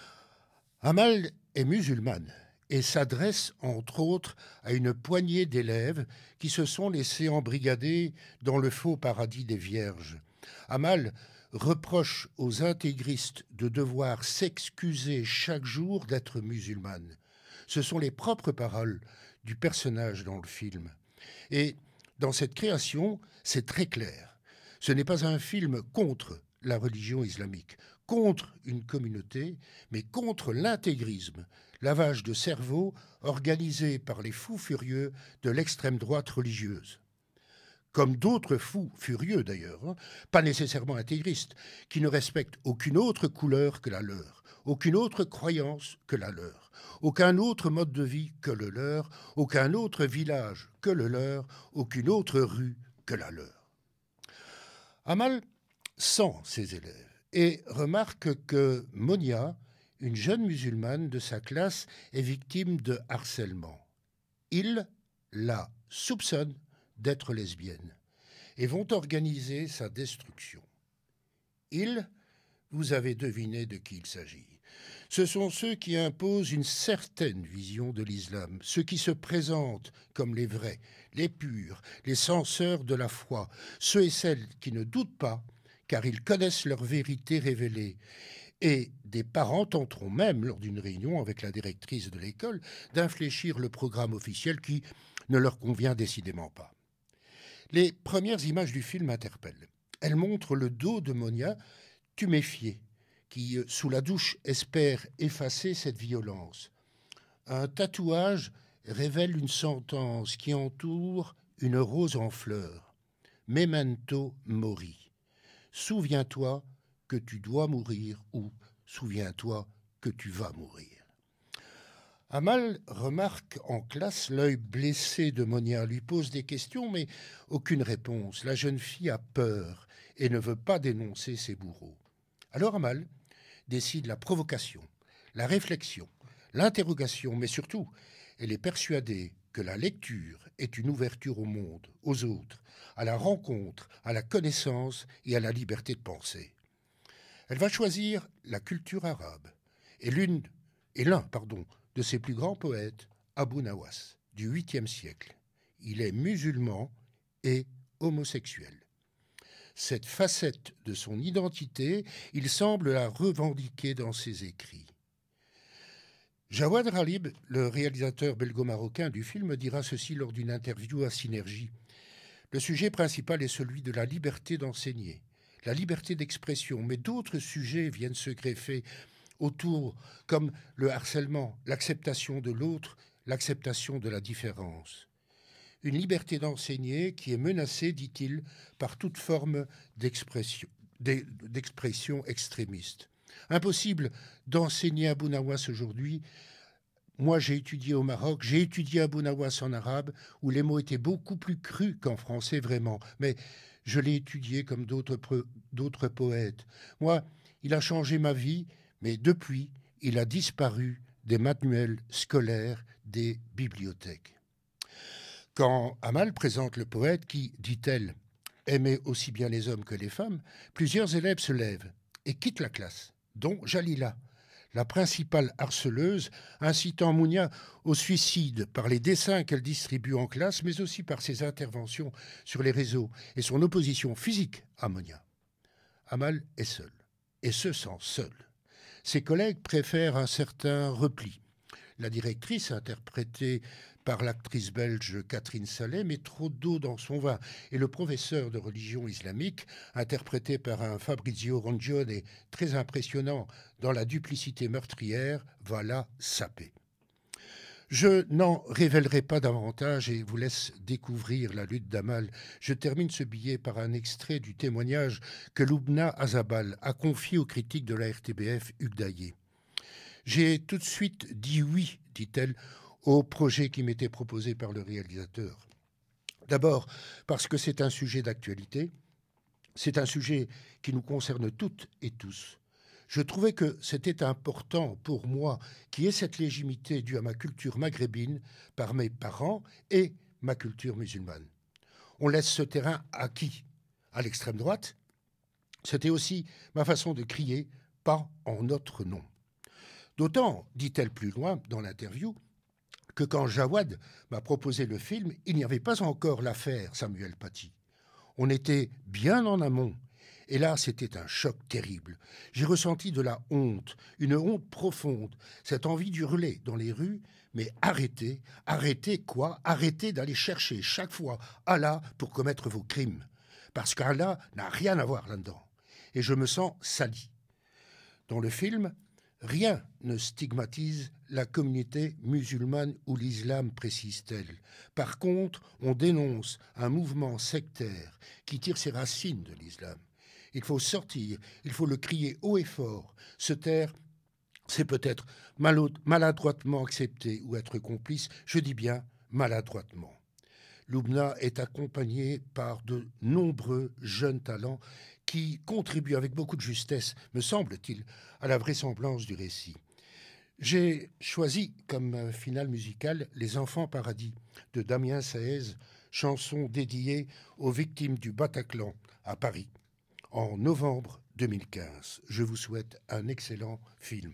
Amal est musulmane et s'adresse, entre autres, à une poignée d'élèves qui se sont laissés embrigader dans le faux paradis des vierges. Amal reproche aux intégristes de devoir s'excuser chaque jour d'être musulmane. Ce sont les propres paroles du personnage dans le film. Et dans cette création, c'est très clair. Ce n'est pas un film contre la religion islamique, contre une communauté, mais contre l'intégrisme, lavage de cerveau organisé par les fous furieux de l'extrême droite religieuse. Comme d'autres fous furieux d'ailleurs, hein, pas nécessairement intégristes, qui ne respectent aucune autre couleur que la leur, aucune autre croyance que la leur, aucun autre mode de vie que le leur, aucun autre village que le leur, aucune autre rue que la leur. Amal sent ses élèves et remarque que Monia, une jeune musulmane de sa classe, est victime de harcèlement. Ils la soupçonnent d'être lesbienne et vont organiser sa destruction. Ils, vous avez deviné de qui il s'agit. Ce sont ceux qui imposent une certaine vision de l'islam, ceux qui se présentent comme les vrais, les purs, les censeurs de la foi, ceux et celles qui ne doutent pas, car ils connaissent leur vérité révélée. Et des parents tenteront même, lors d'une réunion avec la directrice de l'école, d'infléchir le programme officiel qui ne leur convient décidément pas. Les premières images du film interpellent. Elles montrent le dos de Monia tuméfié, qui, sous la douche, espère effacer cette violence. Un tatouage révèle une sentence qui entoure une rose en fleurs. Memento mori. Souviens-toi que tu dois mourir ou souviens-toi que tu vas mourir. Amal remarque en classe l'œil blessé de Monia, lui pose des questions mais aucune réponse. La jeune fille a peur et ne veut pas dénoncer ses bourreaux. Alors Amal décide la provocation, la réflexion, l'interrogation, mais surtout, elle est persuadée que la lecture est une ouverture au monde, aux autres, à la rencontre, à la connaissance et à la liberté de penser. Elle va choisir la culture arabe et l'une et l'un, pardon, de ses plus grands poètes, Abu Nawas, du huitième siècle. Il est musulman et homosexuel. Cette facette de son identité, il semble la revendiquer dans ses écrits. Jawad Ralib, le réalisateur belgo-marocain du film, dira ceci lors d'une interview à Synergie. Le sujet principal est celui de la liberté d'enseigner, la liberté d'expression, mais d'autres sujets viennent se greffer autour, comme le harcèlement, l'acceptation de l'autre, l'acceptation de la différence. Une liberté d'enseigner qui est menacée, dit-il, par toute forme d'expression, d'expression extrémiste. Impossible d'enseigner Abu Nawas aujourd'hui. Moi, j'ai étudié au Maroc, j'ai étudié Abu Nawas en arabe, où les mots étaient beaucoup plus crus qu'en français, vraiment. Mais je l'ai étudié comme d'autres, d'autres poètes. Moi, il a changé ma vie, mais depuis, il a disparu des manuels scolaires, des bibliothèques. Quand Amal présente le poète qui, dit-elle, aimait aussi bien les hommes que les femmes, plusieurs élèves se lèvent et quittent la classe, dont Jalila, la principale harceleuse, incitant Monia au suicide par les dessins qu'elle distribue en classe, mais aussi par ses interventions sur les réseaux et son opposition physique à Monia. Amal est seule et se sent seule. Ses collègues préfèrent un certain repli. La directrice, interprétée par l'actrice belge Catherine Saleh, met trop d'eau dans son vin. Et le professeur de religion islamique, interprété par un Fabrizio Rongione très impressionnant dans la duplicité meurtrière, va la saper. Je n'en révélerai pas davantage et vous laisse découvrir la lutte d'Amal. Je termine ce billet par un extrait du témoignage que Loubna Azabal a confié aux critiques de la R T B F Hugues Daillé. J'ai tout de suite dit oui, dit-elle, au projet qui m'était proposé par le réalisateur. D'abord, parce que c'est un sujet d'actualité, c'est un sujet qui nous concerne toutes et tous. Je trouvais que c'était important pour moi qui ai cette légitimité due à ma culture maghrébine par mes parents et ma culture musulmane. On laisse ce terrain à qui? À l'extrême droite? C'était aussi ma façon de crier « pas en notre nom ». D'autant, dit-elle plus loin dans l'interview, que quand Jawad m'a proposé le film, il n'y avait pas encore l'affaire Samuel Paty. On était bien en amont. Et là, c'était un choc terrible. J'ai ressenti de la honte, une honte profonde, cette envie d'hurler dans les rues, mais arrêtez, arrêtez quoi? Arrêtez d'aller chercher chaque fois Allah pour commettre vos crimes. Parce qu'Allah n'a rien à voir là-dedans. Et je me sens sali. Dans le film, rien ne stigmatise la communauté musulmane ou l'islam, précise-t-elle. Par contre, on dénonce un mouvement sectaire qui tire ses racines de l'islam. Il faut sortir, il faut le crier haut et fort. Se taire, c'est peut-être maladroitement accepter ou être complice, je dis bien maladroitement. Loubna est accompagnée par de nombreux jeunes talents qui contribuent avec beaucoup de justesse, me semble-t-il, à la vraisemblance du récit. J'ai choisi comme finale musicale « Les enfants paradis » de Damien Saez, chanson dédiée aux victimes du Bataclan à Paris en novembre deux mille quinze. Je vous souhaite un excellent film.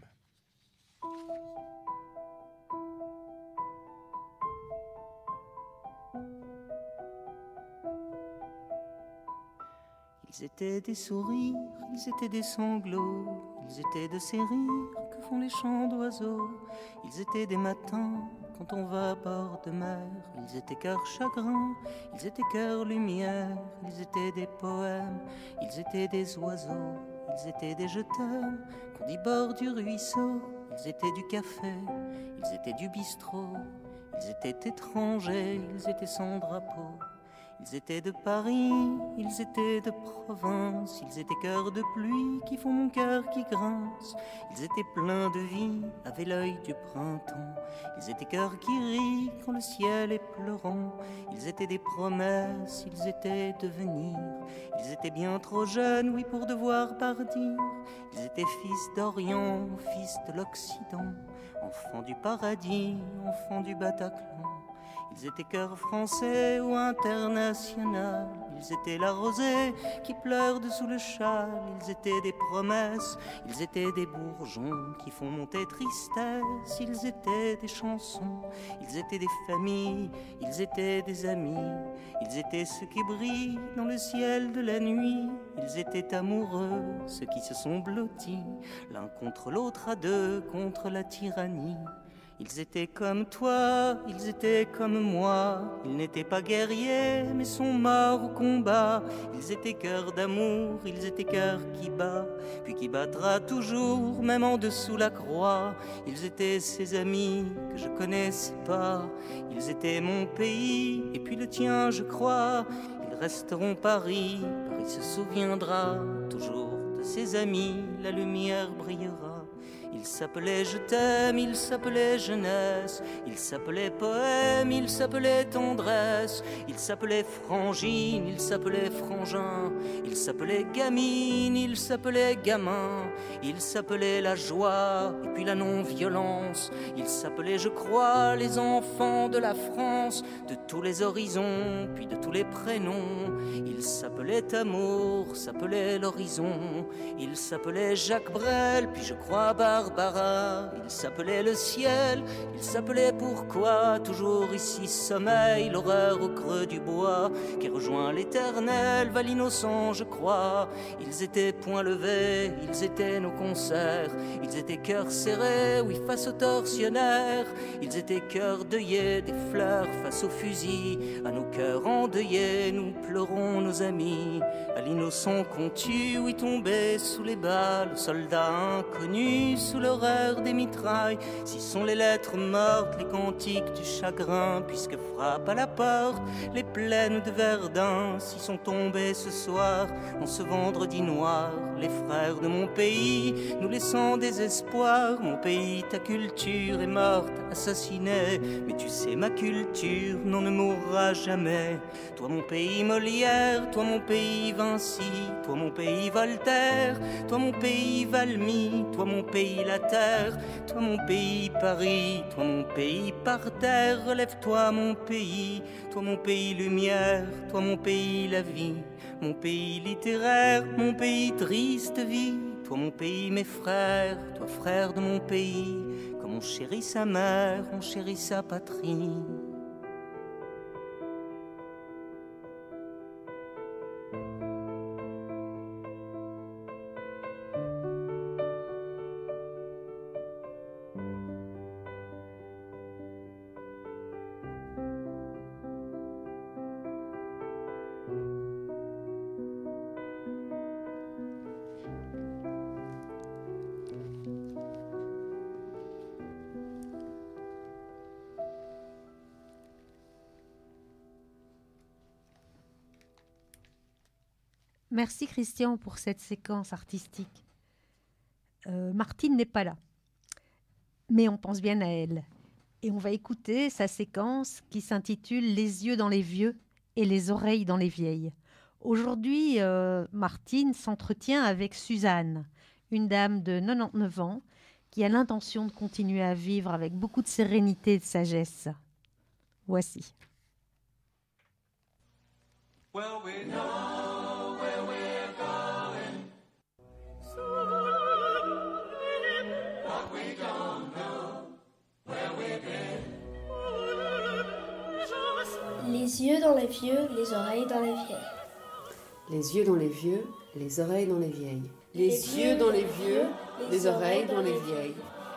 Ils étaient des sourires, ils étaient des sanglots, ils étaient de ces rires que font les chants d'oiseaux. Ils étaient des matins quand on va à bord de mer, ils étaient cœur chagrin, ils étaient cœur lumière, ils étaient des poèmes, ils étaient des oiseaux, ils étaient des je t'aime, qu'on dit bord du ruisseau, ils étaient du café, ils étaient du bistrot, ils étaient étrangers, ils étaient sans drapeau. Ils étaient de Paris, ils étaient de province, ils étaient cœurs de pluie qui font mon cœur qui grince. Ils étaient pleins de vie, avaient l'œil du printemps. Ils étaient cœurs qui rient quand le ciel est pleurant. Ils étaient des promesses, ils étaient de venir. Ils étaient bien trop jeunes, oui, pour devoir partir. Ils étaient fils d'Orient, fils de l'Occident, enfants du paradis, enfants du Bataclan. Ils étaient cœurs français ou international. Ils étaient la rosée qui pleure dessous le châle. Ils étaient des promesses, ils étaient des bourgeons qui font monter tristesse. Ils étaient des chansons, ils étaient des familles, ils étaient des amis. Ils étaient ceux qui brillent dans le ciel de la nuit. Ils étaient amoureux, ceux qui se sont blottis l'un contre l'autre à deux contre la tyrannie. Ils étaient comme toi, ils étaient comme moi. Ils n'étaient pas guerriers, mais sont morts au combat. Ils étaient cœurs d'amour, ils étaient cœurs qui bat, puis qui battra toujours, même en dessous la croix. Ils étaient ses amis que je connaissais pas. Ils étaient mon pays, et puis le tien, je crois. Ils resteront Paris, Paris se souviendra toujours de ses amis, la lumière brillera. Il s'appelait Je t'aime, il s'appelait jeunesse, il s'appelait poème, il s'appelait tendresse, il s'appelait frangine, il s'appelait frangin, il s'appelait gamine, il s'appelait gamin, il s'appelait la joie et puis la non-violence, il s'appelait je crois les enfants de la France, de tous les horizons, puis de tous les prénoms, il s'appelait amour, s'appelait l'horizon, il s'appelait Jacques Brel, puis je crois Barbara, il s'appelait le ciel, il s'appelait pourquoi, toujours ici sommeil, l'horreur au creux du bois, qui rejoint l'éternel, va l'innocent je crois, ils étaient poings levés, ils étaient nos concerts, ils étaient cœurs serrés, oui face aux tortionnaires, ils étaient cœurs deuillés, des fleurs face aux fusils, à nos cœurs endeuillés, nous pleurons nos amis, à l'innocent qu'on tue, oui tombé sous les balles, soldats inconnus, sous l'horreur des mitrailles. Si sont les lettres mortes, les cantiques du chagrin, puisque frappe à la porte les plaines de Verdun. Si sont tombés ce soir, en ce vendredi noir, les frères de mon pays, nous laissant des espoirs. Mon pays, ta culture est morte, assassinée, mais tu sais ma culture, non, ne mourra jamais. Toi mon pays Molière, toi mon pays Vinci, toi mon pays Voltaire, toi mon pays Valmy, toi mon pays la terre, toi mon pays Paris, toi mon pays par terre. Relève-toi mon pays, toi mon pays lumière, toi mon pays la vie, mon pays littéraire, mon pays triste vie. Toi mon pays mes frères, toi frère de mon pays, comme on chérit sa mère, on chérit sa patrie. Merci Christian pour cette séquence artistique. Euh, Martine n'est pas là, mais on pense bien à elle. Et on va écouter sa séquence qui s'intitule « Les yeux dans les vieux et les oreilles dans les vieilles ». Aujourd'hui, euh, Martine s'entretient avec Suzanne, une dame de quatre-vingt-dix-neuf ans qui a l'intention de continuer à vivre avec beaucoup de sérénité et de sagesse. Voici. Well, we know where we're going, but we don't know where we've been. Les yeux dans les vieux, les oreilles dans les vieilles. Les yeux dans les vieux, les oreilles dans les vieilles. Les, les yeux dans les vieux, les, les oreilles dans les vieilles.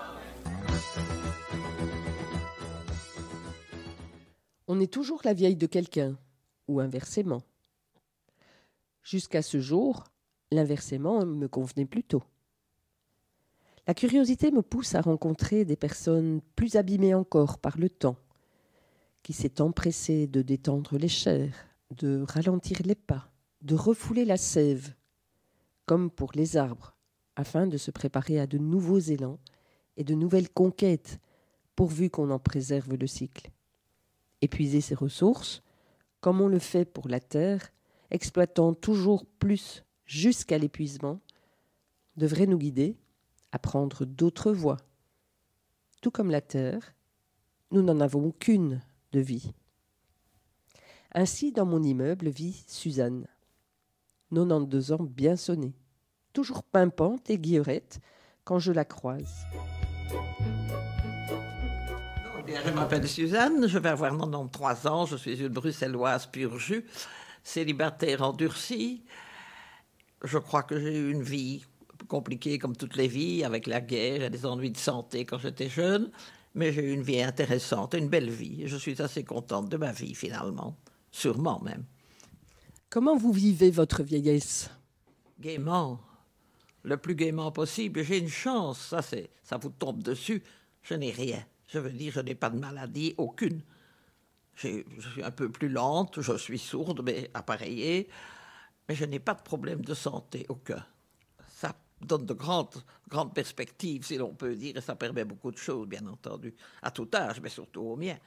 On est toujours la vieille de quelqu'un, ou inversement. Jusqu'à ce jour, l'inversement me convenait plutôt. La curiosité me pousse à rencontrer des personnes plus abîmées encore par le temps, qui s'est empressé de détendre les chairs, de ralentir les pas, de refouler la sève, comme pour les arbres, afin de se préparer à de nouveaux élans et de nouvelles conquêtes, pourvu qu'on en préserve le cycle. Épuiser ses ressources, comme on le fait pour la terre, exploitant toujours plus jusqu'à l'épuisement, devrait nous guider à prendre d'autres voies. Tout comme la terre, nous n'en avons qu'une de vie. Ainsi, dans mon immeuble vit Suzanne, quatre-vingt-douze ans bien sonnée, toujours pimpante et guillerette quand je la croise. Je m'appelle Suzanne, je vais avoir quatre-vingt-treize ans, je suis une bruxelloise pur jus, célibataire endurcie. Je crois que j'ai eu une vie compliquée comme toutes les vies, avec la guerre et des ennuis de santé quand j'étais jeune, mais j'ai eu une vie intéressante, une belle vie. Je suis assez contente de ma vie finalement, sûrement même. Comment vous vivez votre vieillesse ? Gaiement, le plus gaiement possible. J'ai une chance, ça, c'est, ça vous tombe dessus, je n'ai rien. Je veux dire, je n'ai pas de maladie, aucune. J'ai, je suis un peu plus lente, je suis sourde, mais appareillée, mais je n'ai pas de problème de santé, aucun. Ça donne de grandes, grandes perspectives, si l'on peut dire, et ça permet beaucoup de choses, bien entendu, à tout âge, mais surtout au mien.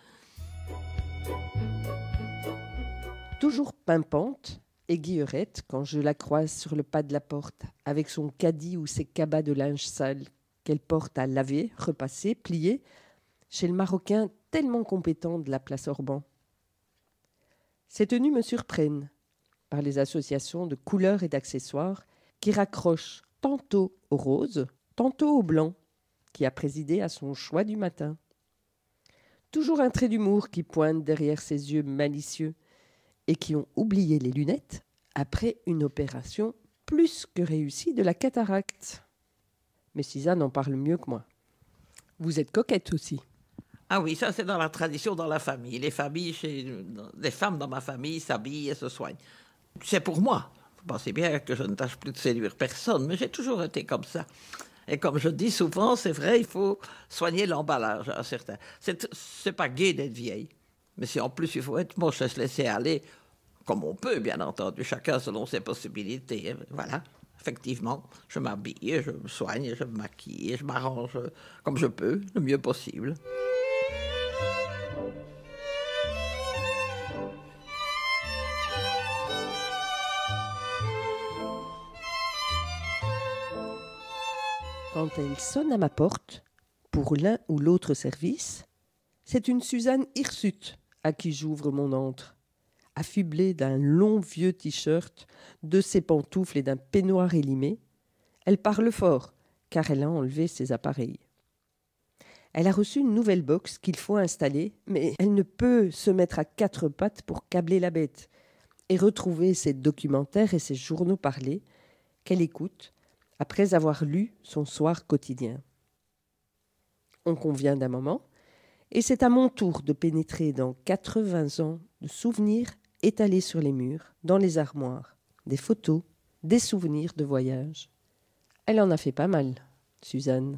Toujours pimpante et guillerette quand je la croise sur le pas de la porte, avec son caddie ou ses cabas de linge sale qu'elle porte à laver, repasser, plier, chez le Marocain tellement compétent de la place Orban. Ces tenues me surprennent par les associations de couleurs et d'accessoires qui raccrochent tantôt au rose, tantôt au blanc, qui a présidé à son choix du matin. Toujours un trait d'humour qui pointe derrière ses yeux malicieux et qui ont oublié les lunettes après une opération plus que réussie de la cataracte. Mais Suzanne en parle mieux que moi. Vous êtes coquette aussi. Ah oui, ça c'est dans la tradition, dans la famille. Les familles, chez, les femmes dans ma famille s'habillent et se soignent. C'est pour moi. Vous pensez bien que je ne tâche plus de séduire personne, mais j'ai toujours été comme ça. Et comme je dis souvent, c'est vrai, il faut soigner l'emballage à un certain. C'est, c'est pas gai d'être vieille. Mais si en plus il faut être moche et se laisser aller, comme on peut, bien entendu, chacun selon ses possibilités. Voilà, effectivement, je m'habille, je me soigne, je me maquille, je m'arrange comme je peux, le mieux possible. Quand elle sonne à ma porte, pour l'un ou l'autre service, c'est une Suzanne hirsute à qui j'ouvre mon antre. Affublée d'un long vieux t-shirt, de ses pantoufles et d'un peignoir élimé, elle parle fort, car elle a enlevé ses appareils. Elle a reçu une nouvelle box qu'il faut installer, mais elle ne peut se mettre à quatre pattes pour câbler la bête et retrouver ses documentaires et ses journaux parlés qu'elle écoute après avoir lu son soir quotidien. On convient d'un moment, et c'est à mon tour de pénétrer dans quatre-vingts ans de souvenirs étalés sur les murs, dans les armoires, des photos, des souvenirs de voyage. Elle en a fait pas mal, Suzanne.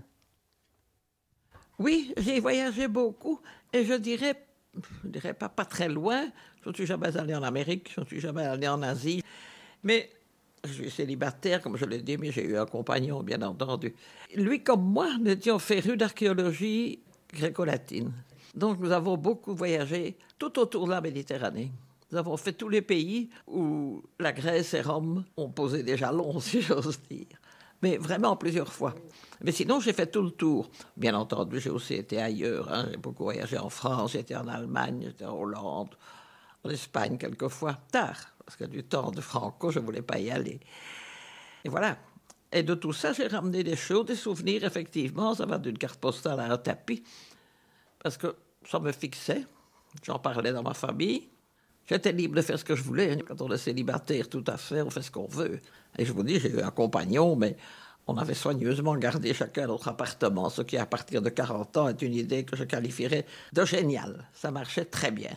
Oui, j'ai voyagé beaucoup, et je dirais, je dirais pas, pas très loin. Je ne suis jamais allé en Amérique, je ne suis jamais allé en Asie, mais je suis célibataire, comme je l'ai dit, mais j'ai eu un compagnon, bien entendu. Lui, comme moi, nous étions férus d'archéologie gréco-latine. Donc, nous avons beaucoup voyagé tout autour de la Méditerranée. Nous avons fait tous les pays où la Grèce et Rome ont posé des jalons, si j'ose dire. Mais vraiment plusieurs fois. Mais sinon, j'ai fait tout le tour. Bien entendu, j'ai aussi été ailleurs. Hein. J'ai beaucoup voyagé en France, j'étais en Allemagne, j'étais en Hollande, en Espagne quelquefois, tard. Parce que du temps de Franco, je ne voulais pas y aller. Et voilà. Et de tout ça, j'ai ramené des choses, des souvenirs, effectivement. Ça va d'une carte postale à un tapis. Parce que ça me fixait. J'en parlais dans ma famille. J'étais libre de faire ce que je voulais. Quand on est célibataire, tout à fait, on fait ce qu'on veut. Et je vous dis, j'ai eu un compagnon, mais on avait soigneusement gardé chacun notre appartement, ce qui, à partir de quarante ans, est une idée que je qualifierais de géniale. Ça marchait très bien.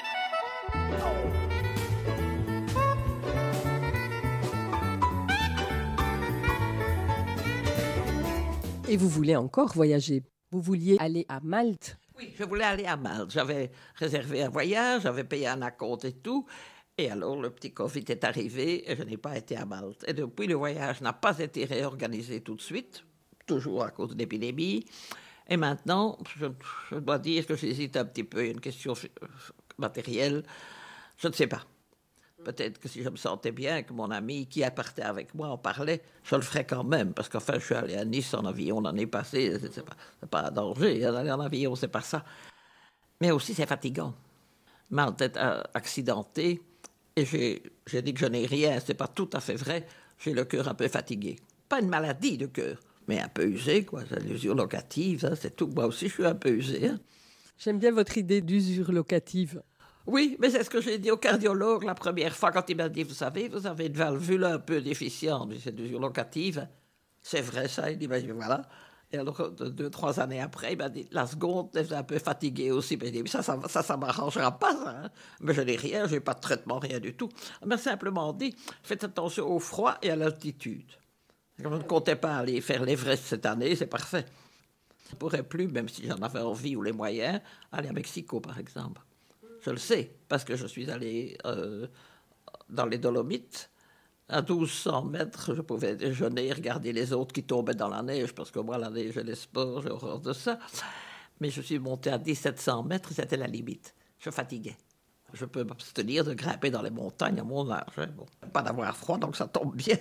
Et vous voulez encore voyager? Vous vouliez aller à Malte? Oui, je voulais aller à Malte. J'avais réservé un voyage, j'avais payé un acompte et tout. Et alors, le petit Covid est arrivé et je n'ai pas été à Malte. Et depuis, le voyage n'a pas été réorganisé tout de suite, toujours à cause de l'épidémie. Et maintenant, je, je dois dire que j'hésite un petit peu. Il y a une question matérielle. Je ne sais pas. Peut-être que si je me sentais bien, que mon ami qui partait avec moi en parlait, je le ferais quand même. Parce qu'enfin, je suis allé à Nice en avion l'année passée. C'est pas, c'est pas un danger. Aller en avion, c'est pas ça. Mais aussi, c'est fatigant. Malte est accidenté. Et j'ai, j'ai dit que je n'ai rien. C'est pas tout à fait vrai. J'ai le cœur un peu fatigué. Pas une maladie de cœur, mais un peu usé, quoi. C'est l'usure locative, hein, c'est tout. Moi aussi, je suis un peu usé. Hein. J'aime bien votre idée d'usure locative. Oui, mais c'est ce que j'ai dit au cardiologue la première fois quand il m'a dit, vous savez, vous avez une valvule un peu déficiente, c'est l'usure locative. C'est vrai ça, il dit, ben voilà. Et alors, deux, trois années après, il m'a dit, la seconde, elle est un peu fatiguée aussi. Mais il dit, ça, ça, ça, ça m'arrangera pas, ça. Hein. Mais je n'ai rien, je n'ai pas de traitement, rien du tout. Il m'a simplement dit, faites attention au froid et à l'altitude. Comme je ne comptais pas aller faire l'Everest cette année, c'est parfait. Je ne pourrais plus, même si j'en avais envie ou les moyens, aller à Mexico, par exemple. Je le sais, parce que je suis allé euh, dans les Dolomites. À douze cents mètres, je pouvais déjeuner et regarder les autres qui tombaient dans la neige, parce que moi, la neige, j'ai les sports, j'ai horreur de ça. Mais je suis monté à dix-sept cents mètres, c'était la limite. Je fatiguais. Je peux m'abstenir de grimper dans les montagnes à mon âge. Hein. Bon, pas d'avoir froid, donc ça tombe bien.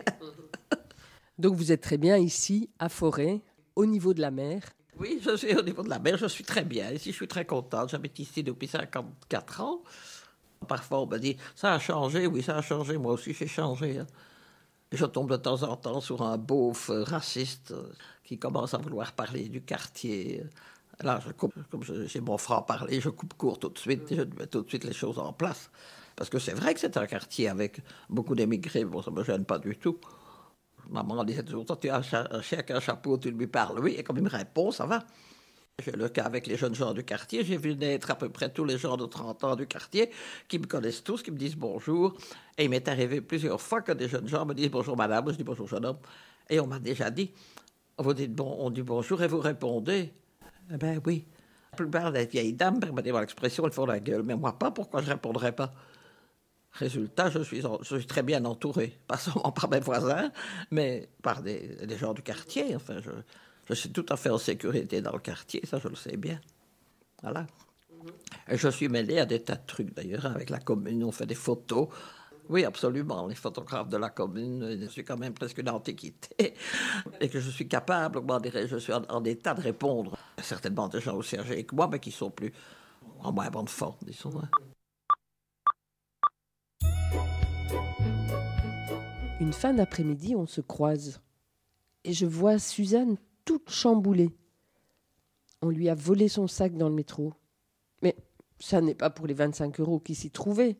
Donc vous êtes très bien ici, à Forêt, au niveau de la mer. Oui, je suis au niveau de la mer, je suis très bien. Ici, je suis très contente. J'habite ici depuis cinquante-quatre ans. Parfois, on me dit, ça a changé. Oui, ça a changé. Moi aussi, j'ai changé. Hein. Et je tombe de temps en temps sur un beauf raciste euh, qui commence à vouloir parler du quartier. Là, je coupe, comme je, j'ai mon franc-parler, je coupe court tout de suite et je mets tout de suite les choses en place. Parce que c'est vrai que c'est un quartier avec beaucoup d'émigrés. Bon, ça ne me gêne pas du tout. Maman disait toujours, toi, tu as un, cha- un chien avec un chapeau, tu lui parles, oui, et comme il me répond, ça va. J'ai le cas avec les jeunes gens du quartier, j'ai vu naître à peu près tous les gens de trente ans du quartier, qui me connaissent tous, qui me disent bonjour, et il m'est arrivé plusieurs fois que des jeunes gens me disent bonjour madame, je dis bonjour jeune homme, et on m'a déjà dit, Vous dites bon, on dit bonjour et vous répondez. Eh bien oui. La plupart des vieilles dames, permettez-moi l'expression, elles font la gueule. Mais moi pas, pourquoi je ne répondrais pas? Résultat, je suis, je suis très bien entouré. Pas seulement par mes voisins, mais par des, des gens du quartier. Enfin, je, je suis tout à fait en sécurité dans le quartier, ça je le sais bien. Voilà. Et je suis mêlé à des tas de trucs d'ailleurs, avec la commune, on fait des photos. Oui, absolument, les photographes de la commune, je suis quand même presque une antiquité. Et que je suis capable, comment dirais-je, je suis en, en état de répondre. Certainement des gens aussi âgés que moi, mais qui sont plus, en moins bonne forme, disons. Une fin d'après-midi, on se croise. Et je vois Suzanne toute chamboulée. On lui a volé son sac dans le métro. Mais ça n'est pas pour les vingt-cinq euros qui s'y trouvaient.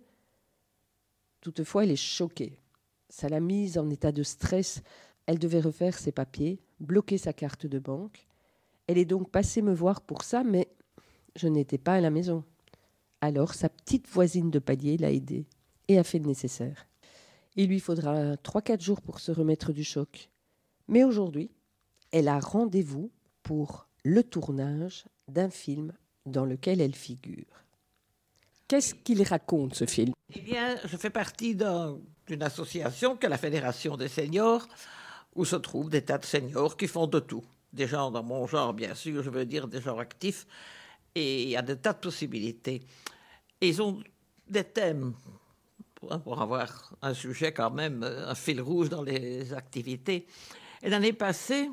Toutefois, elle est choquée. Ça l'a mise en état de stress. Elle devait refaire ses papiers, bloquer sa carte de banque. Elle est donc passée me voir pour ça, mais je n'étais pas à la maison. Alors, sa petite voisine de palier l'a aidée et a fait le nécessaire. Il lui faudra trois quatre jours pour se remettre du choc. Mais aujourd'hui, elle a rendez-vous pour le tournage d'un film dans lequel elle figure. Qu'est-ce qu'il raconte, ce film? Eh bien, je fais partie d'un, d'une association qu'est la Fédération des seniors, où se trouvent des tas de seniors qui font de tout. Des gens dans mon genre, bien sûr, je veux dire des gens actifs, et il y a des tas de possibilités. Et ils ont des thèmes, pour avoir un sujet quand même, un fil rouge dans les activités. Et l'année passée,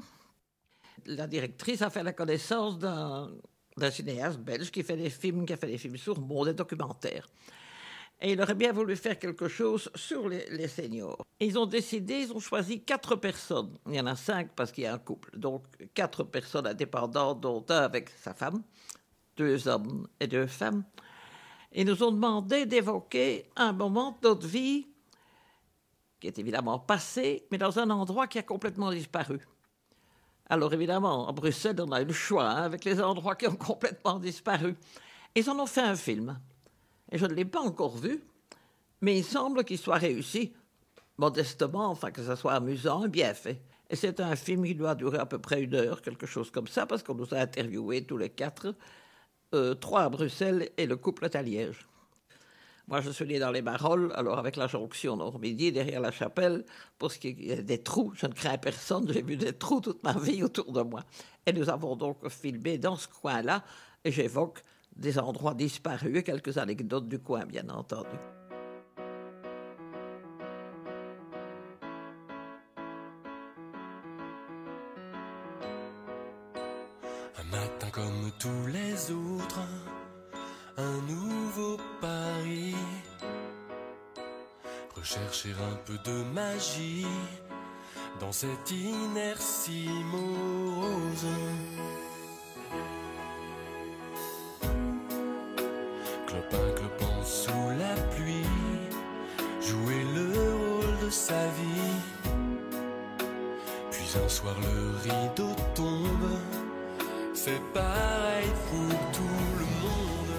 la directrice a fait la connaissance d'un... d'un cinéaste belge qui fait des films, qui a fait des films sur le monde, des documentaires. Et il aurait bien voulu faire quelque chose sur les, les seniors. Et ils ont décidé, ils ont choisi quatre personnes. Il y en a cinq parce qu'il y a un couple. Donc, quatre personnes indépendantes, dont un avec sa femme, deux hommes et deux femmes. Et ils nous ont demandé d'évoquer un moment de notre vie qui est évidemment passé, mais dans un endroit qui a complètement disparu. Alors évidemment, à Bruxelles, on a eu le choix, hein, avec les endroits qui ont complètement disparu. Ils en ont fait un film. Et je ne l'ai pas encore vu, mais il semble qu'il soit réussi, modestement, enfin que ça soit amusant et bien fait. Et c'est un film qui doit durer à peu près une heure, quelque chose comme ça, parce qu'on nous a interviewés tous les quatre, euh, trois à Bruxelles et le couple est à Liège. Moi, je suis né dans les Marolles, alors avec la jonction Nord-Midi, derrière la chapelle, pour ce qui est des trous, je ne crains personne, j'ai vu des trous toute ma vie autour de moi. Et nous avons donc filmé dans ce coin-là, et j'évoque des endroits disparus et quelques anecdotes du coin, bien entendu. Un matin comme tous les autres, un nouveau pari, rechercher un peu de magie dans cette inertie morose. Clopin clopant sous la pluie, jouer le rôle de sa vie. Puis un soir le rideau tombe, c'est pareil pour tout le monde.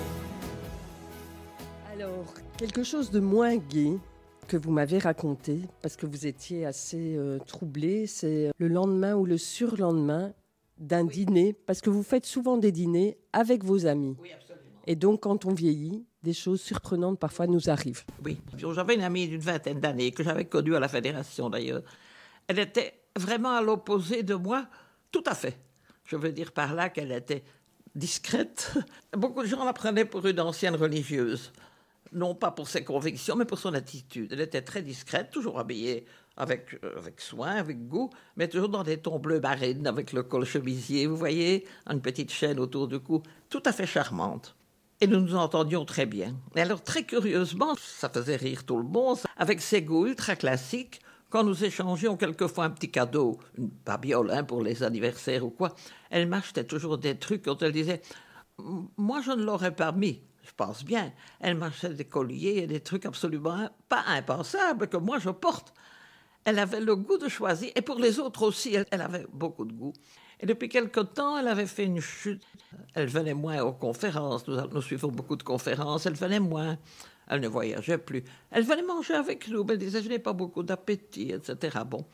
Alors, quelque chose de moins gai que vous m'avez raconté, parce que vous étiez assez euh, troublé, c'est le lendemain ou le surlendemain d'un oui. dîner, parce que vous faites souvent des dîners avec vos amis. Oui, absolument. Et donc, quand on vieillit, des choses surprenantes parfois nous arrivent. Oui, j'avais une amie d'une vingtaine d'années, que j'avais connue à la Fédération d'ailleurs. Elle était vraiment à l'opposé de moi, tout à fait. Je veux dire par là qu'elle était discrète. Beaucoup de gens la prenaient pour une ancienne religieuse. Non pas pour ses convictions, mais pour son attitude. Elle était très discrète, toujours habillée avec, euh, avec soin, avec goût, mais toujours dans des tons bleu marine, avec le col chemisier, vous voyez, une petite chaîne autour du cou, tout à fait charmante. Et nous nous entendions très bien. Et alors, très curieusement, ça faisait rire tout le monde, avec ses goûts ultra classiques, quand nous échangions quelquefois un petit cadeau, une babiole hein, pour les anniversaires ou quoi, elle m'achetait toujours des trucs quand elle disait « Moi, je ne l'aurais pas mis ». Je pense bien. Elle m'achetait des colliers et des trucs absolument pas impensables que moi je porte. Elle avait le goût de choisir. Et pour les autres aussi, elle, elle avait beaucoup de goût. Et depuis quelque temps, elle avait fait une chute. Elle venait moins aux conférences. Nous, nous suivons beaucoup de conférences. Elle venait moins. Elle ne voyageait plus. Elle venait manger avec nous. Elle disait, je n'ai pas beaucoup d'appétit, et cetera. Bon.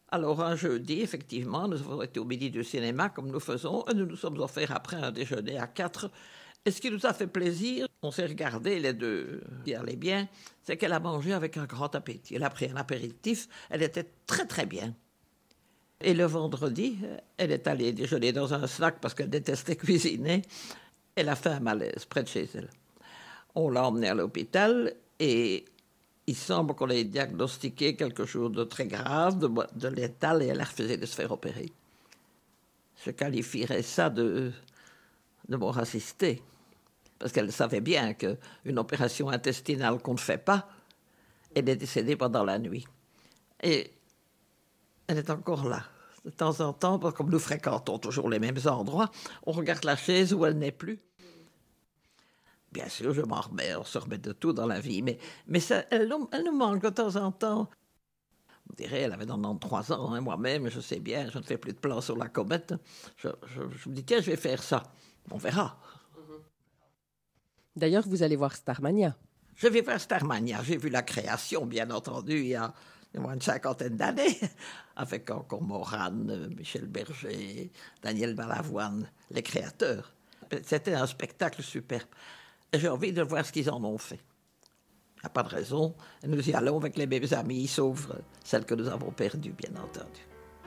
Alors, un jeudi, effectivement, nous avons été au midi du cinéma, comme nous faisons, et nous nous sommes offerts après un déjeuner à quatre. Et ce qui nous a fait plaisir, on s'est regardé les deux, qui allait bien, c'est qu'elle a mangé avec un grand appétit. Elle a pris un apéritif, elle était très très bien. Et le vendredi, elle est allée déjeuner dans un snack parce qu'elle détestait cuisiner. Elle a fait un malaise près de chez elle. On l'a emmenée à l'hôpital et il semble qu'on ait diagnostiqué quelque chose de très grave, de, de létal, et elle a refusé de se faire opérer. Je qualifierais ça de, de mort assistée. Parce qu'elle savait bien qu'une opération intestinale qu'on ne fait pas, elle est décédée pendant la nuit. Et elle est encore là. De temps en temps, comme nous fréquentons toujours les mêmes endroits, on regarde la chaise où elle n'est plus. Bien sûr, je m'en remets, on se remet de tout dans la vie, mais, mais ça, elle, elle nous manque de temps en temps. On dirait, elle avait quatre-vingt-treize ans, hein, moi-même, je sais bien, je ne fais plus de plans sur la comète. Je, je, je me dis, tiens, je vais faire ça. On verra. D'ailleurs, vous allez voir Starmania. Je vais voir Starmania. J'ai vu la création, bien entendu, il y a, il y a une cinquantaine d'années, avec encore Morane, Michel Berger, Daniel Balavoine, les créateurs. C'était un spectacle superbe. Et j'ai envie de voir ce qu'ils en ont fait. Il n'y a pas de raison. Et nous y allons avec les mêmes amis, sauf celles que nous avons perdues, bien entendu.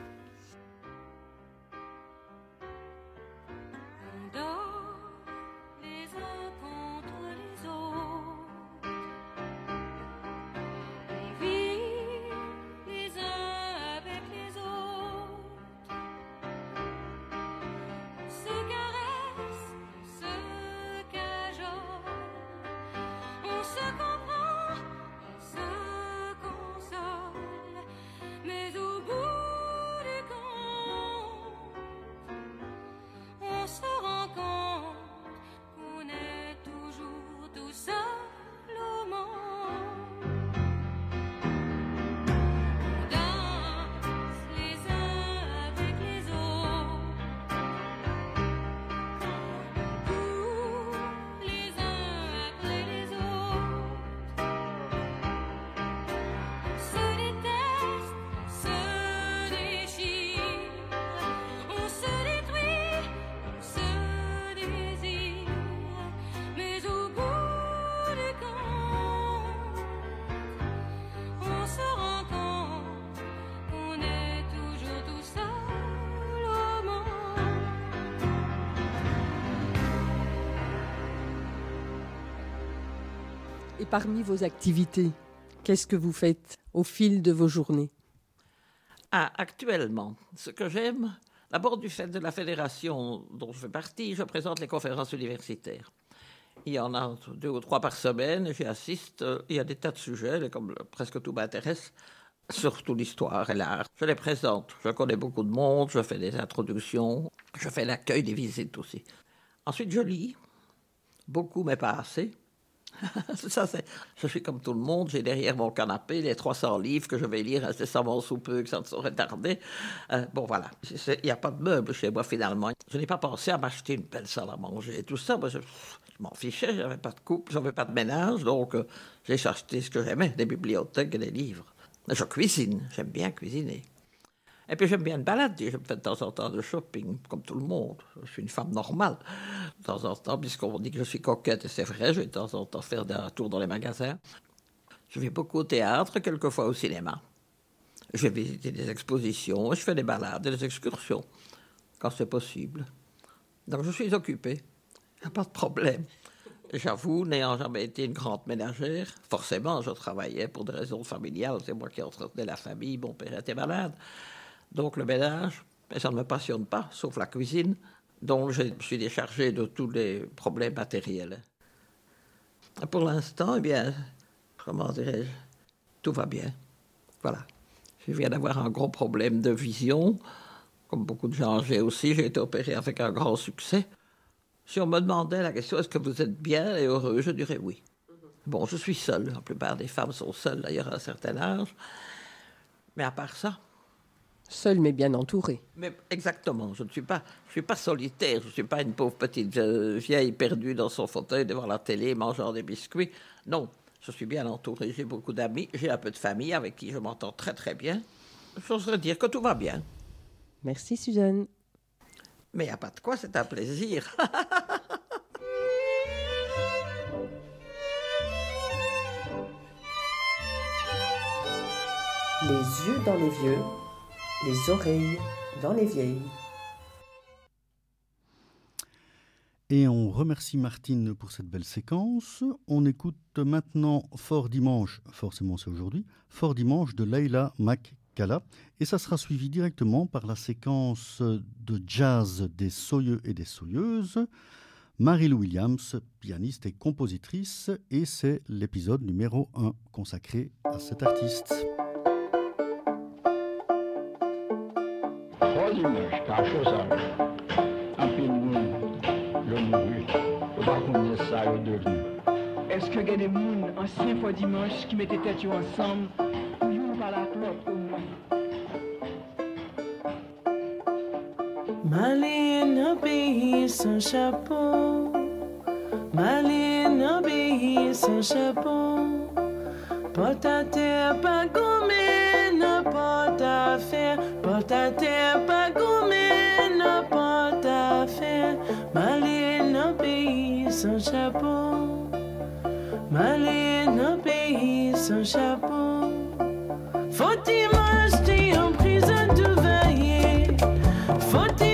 Et parmi vos activités, qu'est-ce que vous faites au fil de vos journées? Ah, actuellement, ce que j'aime, d'abord du fait de la fédération dont je fais partie, je présente les conférences universitaires. Il y en a deux ou trois par semaine, j'y assiste. Il y a des tas de sujets, comme presque tout m'intéresse, surtout l'histoire et l'art. Je les présente, je connais beaucoup de monde, je fais des introductions, je fais l'accueil des visites aussi. Ensuite, je lis, beaucoup mais pas assez. Ça, c'est, je suis comme tout le monde, j'ai derrière mon canapé les trois cents livres que je vais lire incessamment sous peu, que ça ne saurait tarder. Euh, bon, voilà, il n'y a pas de meubles chez moi finalement. Je n'ai pas pensé à m'acheter une belle salle à manger et tout ça. Moi, je, je m'en fichais, je n'avais pas de couple, je n'avais pas de ménage, donc euh, j'ai acheté ce que j'aimais, des bibliothèques et des livres. Je cuisine, j'aime bien cuisiner. Et puis j'aime bien me balader, je me fais de temps en temps de shopping, comme tout le monde. Je suis une femme normale. De temps en temps, puisqu'on dit que je suis coquette, et c'est vrai, je vais de temps en temps faire des tours dans les magasins. Je vais beaucoup au théâtre, quelquefois au cinéma. Je vais visiter des expositions, je fais des balades, des excursions, quand c'est possible. Donc je suis occupée, il n'y a pas de problème. J'avoue, n'ayant jamais été une grande ménagère, forcément, je travaillais pour des raisons familiales, c'est moi qui entretenais la famille, mon père était malade. Donc le ménage, ça ne me passionne pas, sauf la cuisine, dont je me suis déchargé de tous les problèmes matériels. Pour l'instant, eh bien, comment dirais-je, tout va bien. Voilà. Je viens d'avoir un gros problème de vision, comme beaucoup de gens j'ai aussi, j'ai été opéré avec un grand succès. Si on me demandait la question, est-ce que vous êtes bien et heureux, je dirais oui. Bon, je suis seule, la plupart des femmes sont seules d'ailleurs à un certain âge, mais à part ça... Seule mais bien entourée. Mais exactement, je ne suis pas, je suis pas solitaire, je ne suis pas une pauvre petite vieille perdue dans son fauteuil devant la télé, mangeant des biscuits. Non, je suis bien entourée, j'ai beaucoup d'amis, j'ai un peu de famille avec qui je m'entends très très bien. j'oserais dire que tout va bien. Merci, Suzanne. Mais il n'y a pas de quoi, c'est un plaisir. Les yeux dans les vieux, les oreilles dans les vieilles. Et on remercie Martine pour cette belle séquence. On écoute maintenant Fort Dimanche, forcément c'est aujourd'hui, Fort Dimanche de Leila McCalla. Et ça sera suivi directement par la séquence de jazz des Soyeux et des Soyeuses. Marie-Lou Williams, pianiste et compositrice. Et c'est l'épisode numéro un consacré à cet artiste. Fort Dimanche, ta chose en pile monde, le mouru, le pas connaître ça le devenu. Est-ce que y a des gens anciens Fort Dimanche qui mettaient tête ensemble, toujours par la clope au moins? Maline a pays sans chapeau, Maline a pays sans chapeau, porte à terre pas gommé, n'importe à faire, porte à terre pas gommé, n'importe à faire, Maline a pays sans chapeau, Maline a pays sans chapeau, faut-il m'acheter en prison de veiller, faut-il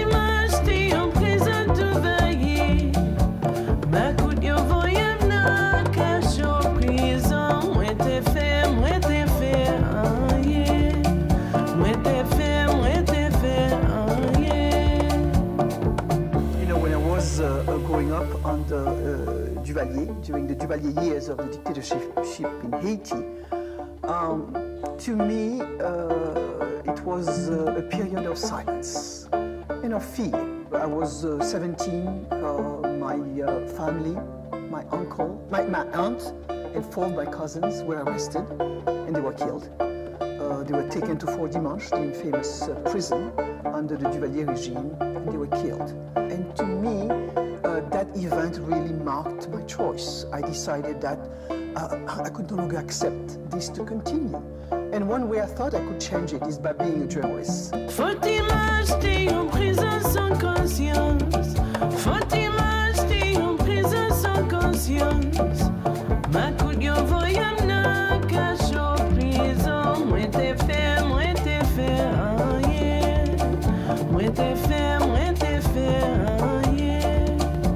under uh, Duvalier, during the Duvalier years of the dictatorship in Haiti, um, to me uh, it was uh, a period of silence and of fear. I was uh, seventeen, uh, my uh, family, my uncle, my, my aunt and four of my cousins were arrested and they were killed. Uh, they were taken to Fort Dimanche, the infamous uh, prison under the Duvalier regime, and they were killed. And to me, uh, that event really marked my choice. I decided that uh, I could no longer accept this to continue. And one way I thought I could change it is by being a journalist. Faut-il m'acheter en prison sans conscience? Faut-il m'acheter en prison sans conscience? Ma coup de voyant n'a caché en prison. Moi t'ai fait, moi t'ai fait, oh yeah. Moi t'ai fait, moi t'ai fait, oh yeah.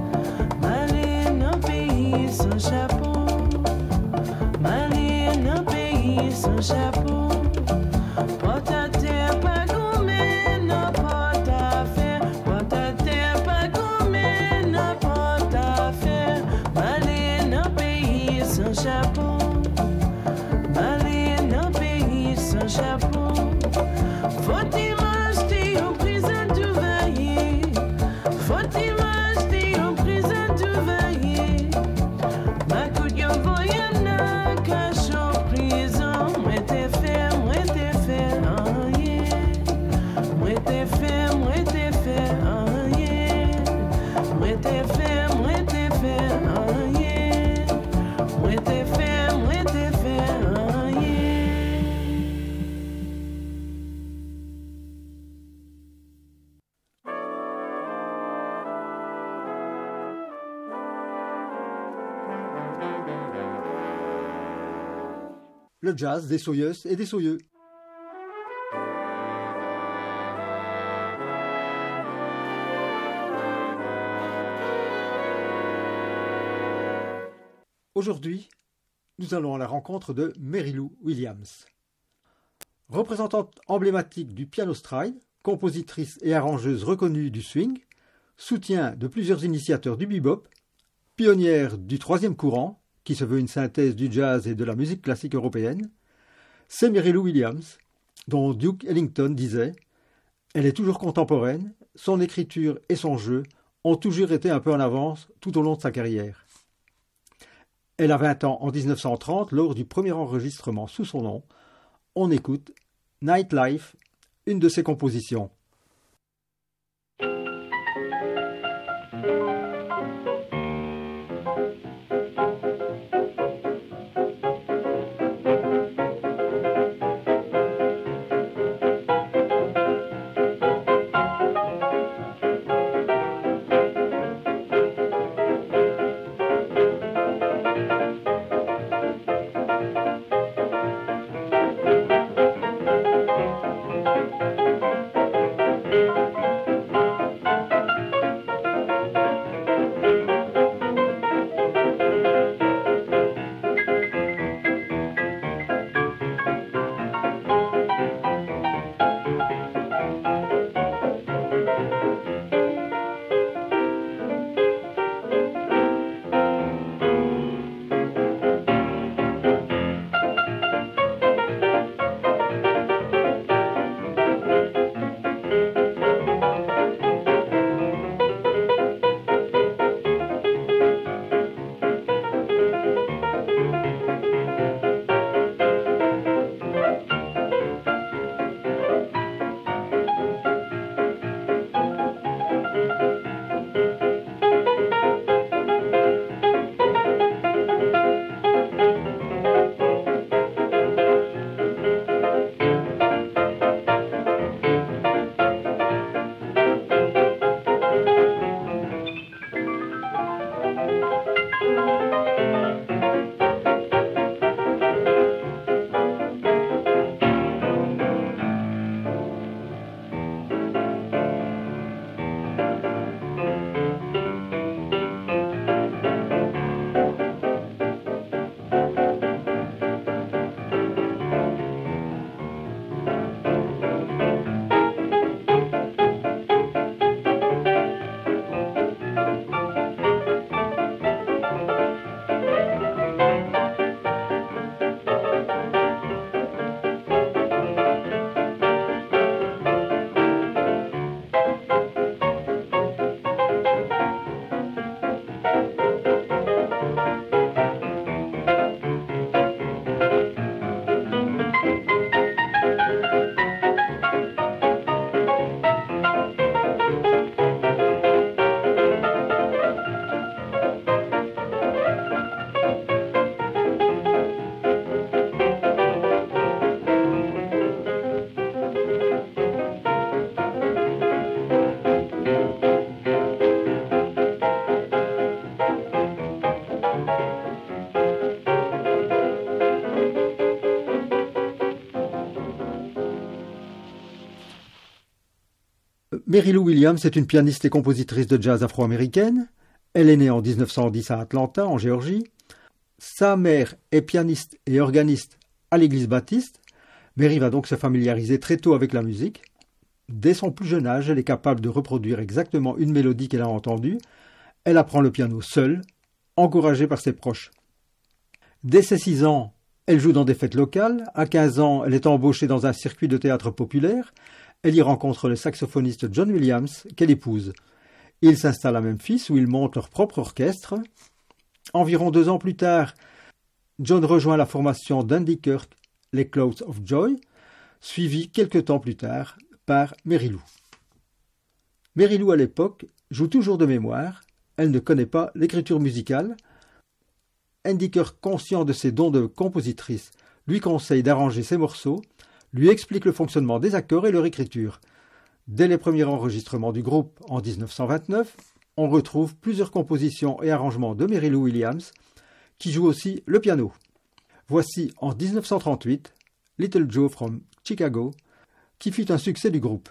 M'aller dans pays sans chapeau. M'aller dans pays sans chapeau. Porte à terre, pas gommé, n'importe à faire. Porte à terre, pas gommé, n'importe à faire. M'aller dans pays sans chapeau. M'aller dans pays sans chapeau. Faut-il m'acheter en prison de veiller? Faut-il m'acheter en prison de veiller? Ma coup de voyant n'a caché en prison. Moi t'ai fait, moi t'ai fait, oh yeah. Moi t'ai fait, moi t'ai fait, oh yeah. Moi t'ai fait, moi t'ai fait, oh yeah. Moi t'ai fait, moi t'ai fait, oh yeah. Le jazz des Soyeuses et des Soyeux. Aujourd'hui, nous allons à la rencontre de Marie-Lou Williams. Représentante emblématique du piano stride, compositrice et arrangeuse reconnue du swing, soutien de plusieurs initiateurs du bebop, pionnière du troisième courant, qui se veut une synthèse du jazz et de la musique classique européenne, c'est Marie-Lou Williams, dont Duke Ellington disait « Elle est toujours contemporaine, son écriture et son jeu ont toujours été un peu en avance tout au long de sa carrière. » Elle a vingt ans en dix-neuf cent trente, lors du premier enregistrement sous son nom. On écoute « Nightlife », une de ses compositions. Mary Lou Williams est une pianiste et compositrice de jazz afro-américaine. Elle est née en dix-neuf cent dix à Atlanta, en Géorgie. Sa mère est pianiste et organiste à l'église baptiste. Mary va donc se familiariser très tôt avec la musique. Dès son plus jeune âge, elle est capable de reproduire exactement une mélodie qu'elle a entendue. Elle apprend le piano seule, encouragée par ses proches. Dès ses six ans, elle joue dans des fêtes locales. À quinze ans, elle est embauchée dans un circuit de théâtre populaire. Elle y rencontre le saxophoniste John Williams, qu'elle épouse. Ils s'installent à Memphis, où ils montent leur propre orchestre. Environ deux ans plus tard, John rejoint la formation d'Andy Kirk, les Clouds of Joy, suivi quelques temps plus tard par Mary Lou. Mary Lou, à l'époque, joue toujours de mémoire. Elle ne connaît pas l'écriture musicale. Andy Kirk, conscient de ses dons de compositrice, lui conseille d'arranger ses morceaux, lui explique le fonctionnement des accords et leur écriture. Dès les premiers enregistrements du groupe en dix-neuf cent vingt-neuf, on retrouve plusieurs compositions et arrangements de Mary Lou Williams, qui joue aussi le piano. Voici en dix-neuf cent trente-huit, Little Joe from Chicago, qui fut un succès du groupe.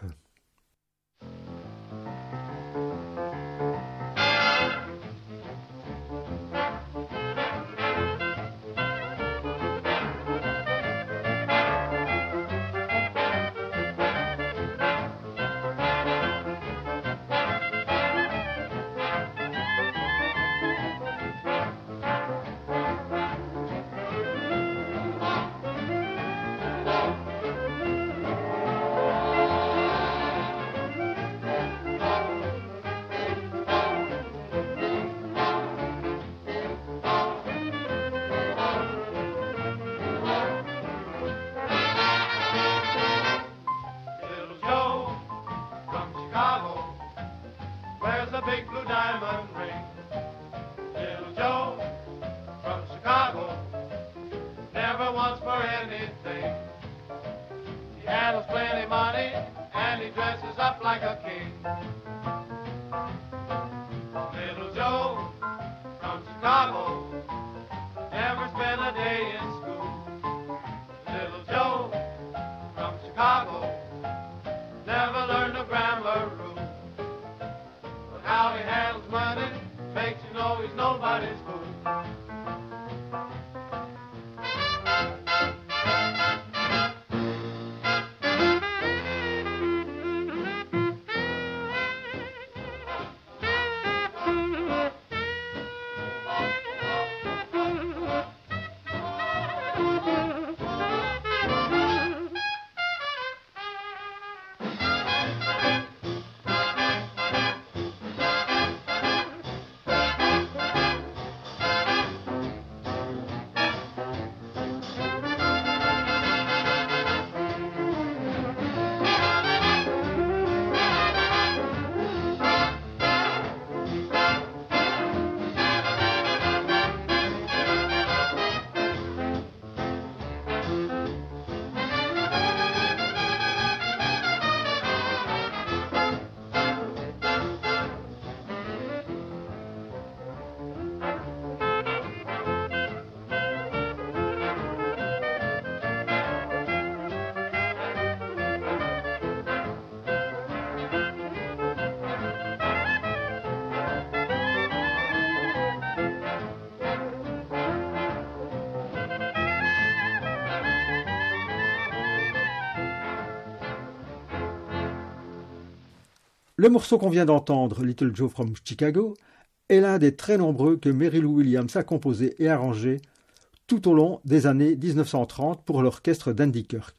Le morceau qu'on vient d'entendre, Little Joe from Chicago, est l'un des très nombreux que Mary Lou Williams a composé et arrangé tout au long des années dix-neuf cent trente pour l'orchestre d'Andy Kirk.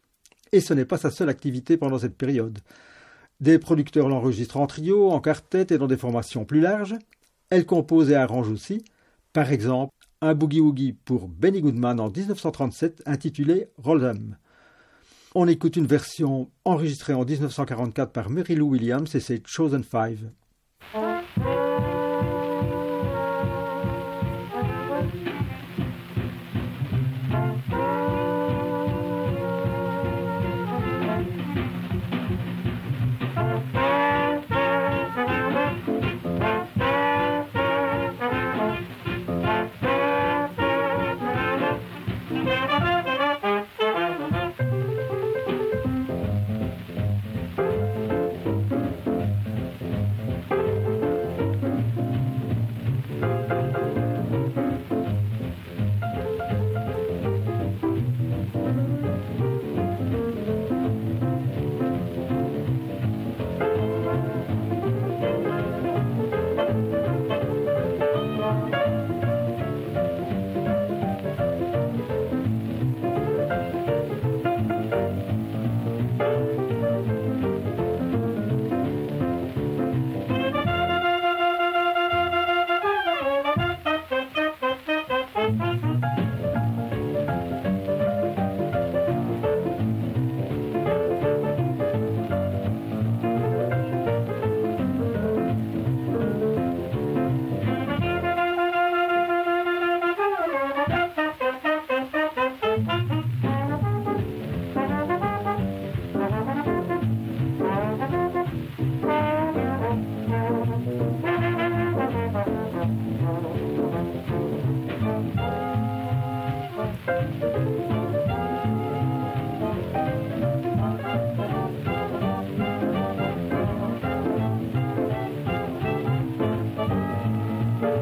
Et ce n'est pas sa seule activité pendant cette période. Des producteurs l'enregistrent en trio, en quartet et dans des formations plus larges. Elle compose et arrange aussi, par exemple, un boogie-woogie pour Benny Goodman en dix-neuf cent trente-sept intitulé Roll-em. On écoute une version enregistrée en dix-neuf cent quarante-quatre par Mary Lou Williams et ses Chosen Five.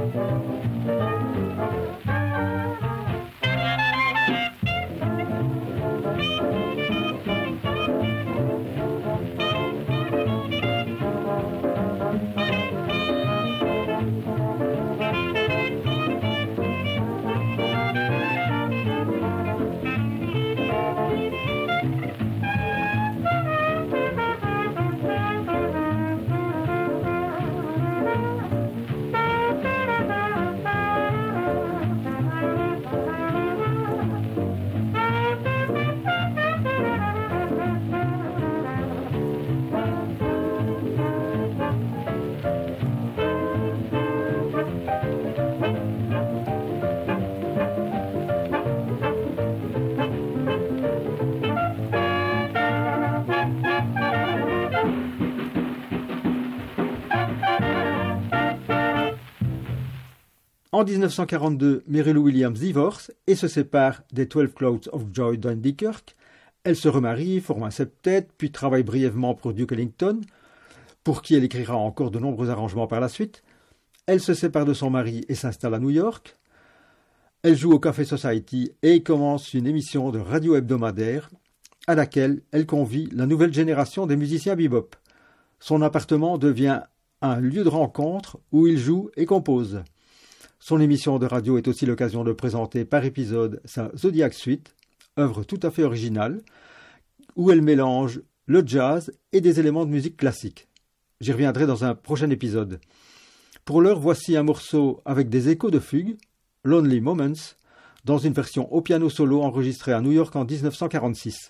En dix-neuf cent quarante-deux, Mary Lou Williams divorce et se sépare des Twelve Clouds of Joy d'Andy-Kirk. Elle se remarie, forme un septet, puis travaille brièvement pour Duke Ellington, pour qui elle écrira encore de nombreux arrangements par la suite. Elle se sépare de son mari et s'installe à New York. Elle joue au Café Society et commence une émission de radio hebdomadaire à laquelle elle convie la nouvelle génération des musiciens bebop. Son appartement devient un lieu de rencontre où il joue et compose. Son émission de radio est aussi l'occasion de présenter par épisode sa Zodiac Suite, œuvre tout à fait originale, où elle mélange le jazz et des éléments de musique classique. J'y reviendrai dans un prochain épisode. Pour l'heure, voici un morceau avec des échos de fugue, Lonely Moments, dans une version au piano solo enregistrée à New York en dix-neuf cent quarante-six.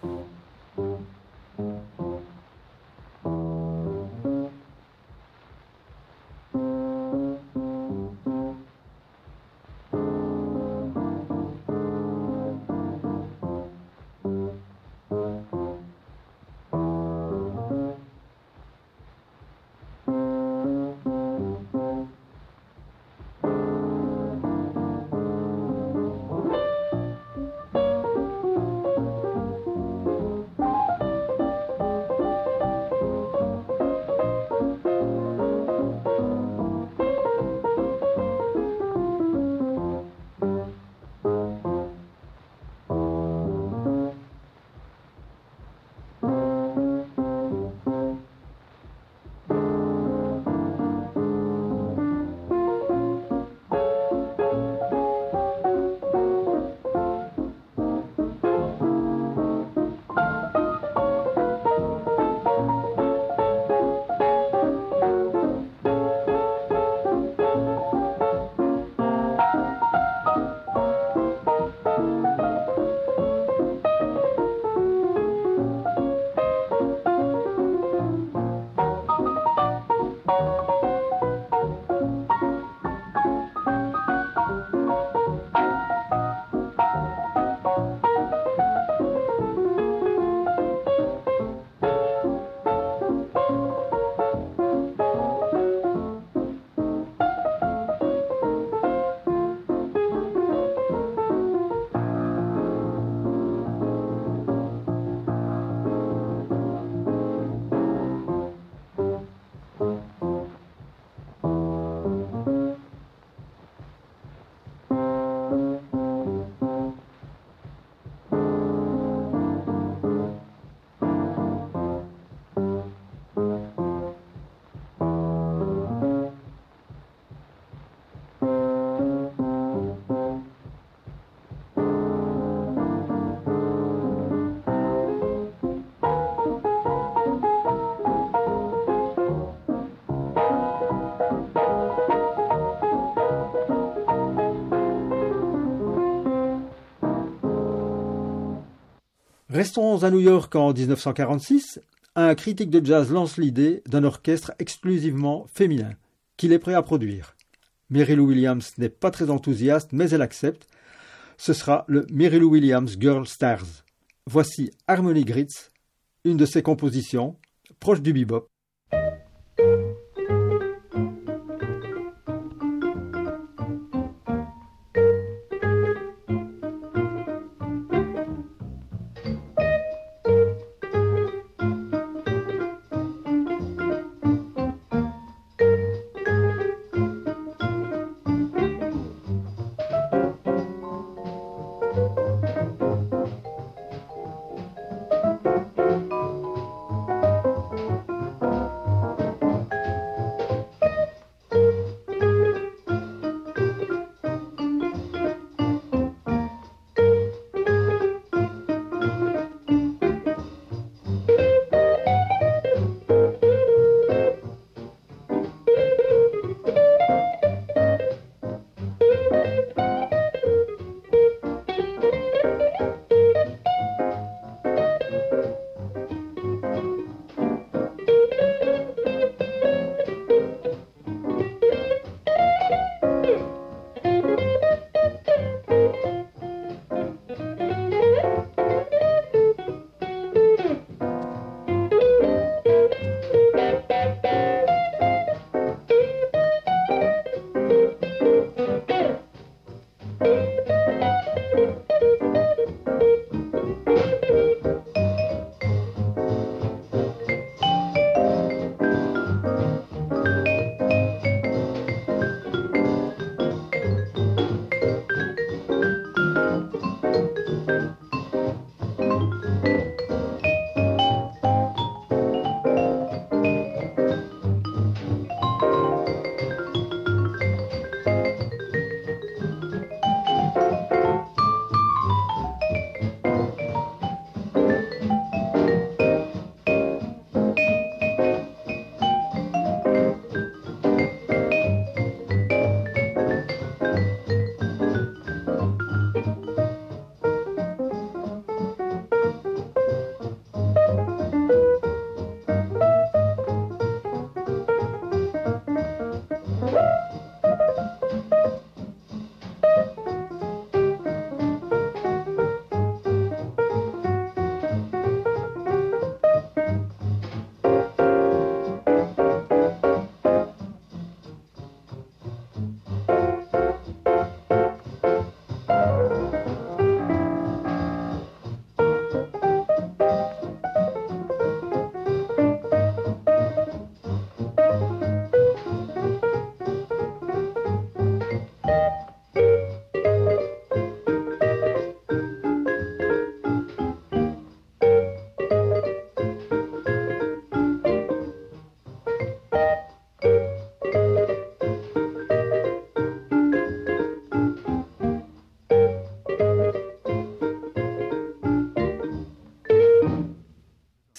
Restons à New York en dix-neuf cent quarante-six. Un critique de jazz lance l'idée d'un orchestre exclusivement féminin, qu'il est prêt à produire. Mary Lou Williams n'est pas très enthousiaste, mais elle accepte. Ce sera le Mary Lou Williams Girl Stars. Voici Harmony Gritz, une de ses compositions, proche du bebop.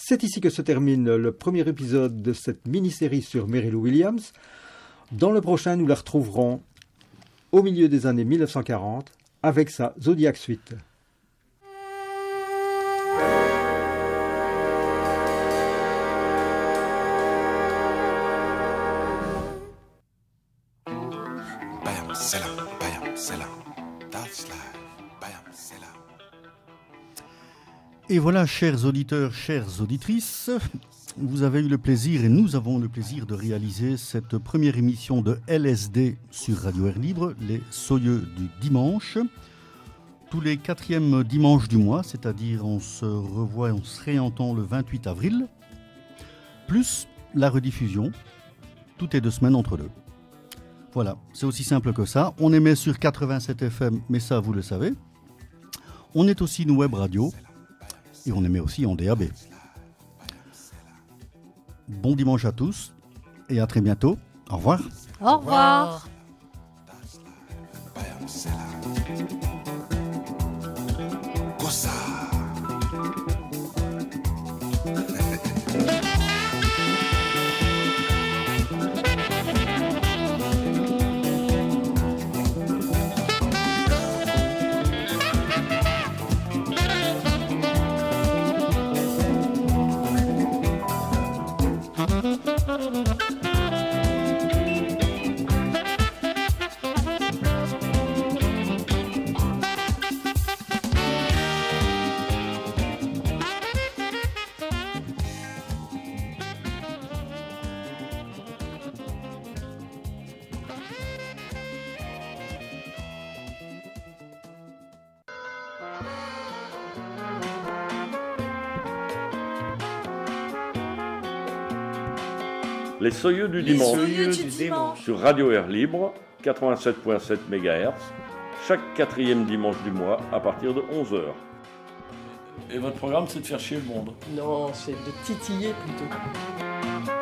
C'est ici que se termine le premier épisode de cette mini-série sur Mary Lou Williams. Dans le prochain, nous la retrouverons au milieu des années mille neuf cent quarante avec sa Zodiac Suite. Bam, c'est là, bam, c'est là. That's life, bam, c'est là. Et voilà, chers auditeurs, chères auditrices, vous avez eu le plaisir et nous avons le plaisir de réaliser cette première émission de L S D sur Radio Air Libre, les Soyeux du dimanche. Tous les quatrièmes dimanches du mois, c'est-à-dire on se revoit et on se réentend le vingt-huit avril, plus la rediffusion, tout est deux semaines entre deux. Voilà, c'est aussi simple que ça. On émet sur quatre-vingt-sept F M, mais ça vous le savez. On est aussi une web radio et on émet aussi en D A B. Bon dimanche à tous et à très bientôt. Au revoir. Au revoir. Les Soyeux du Les dimanche, Soyeux du dimanche. sur Radio Air Libre, quatre-vingt-sept virgule sept mégahertz, chaque quatrième dimanche du mois à partir de onze heures. Et votre programme, c'est de faire chier le monde? Non, c'est de titiller plutôt.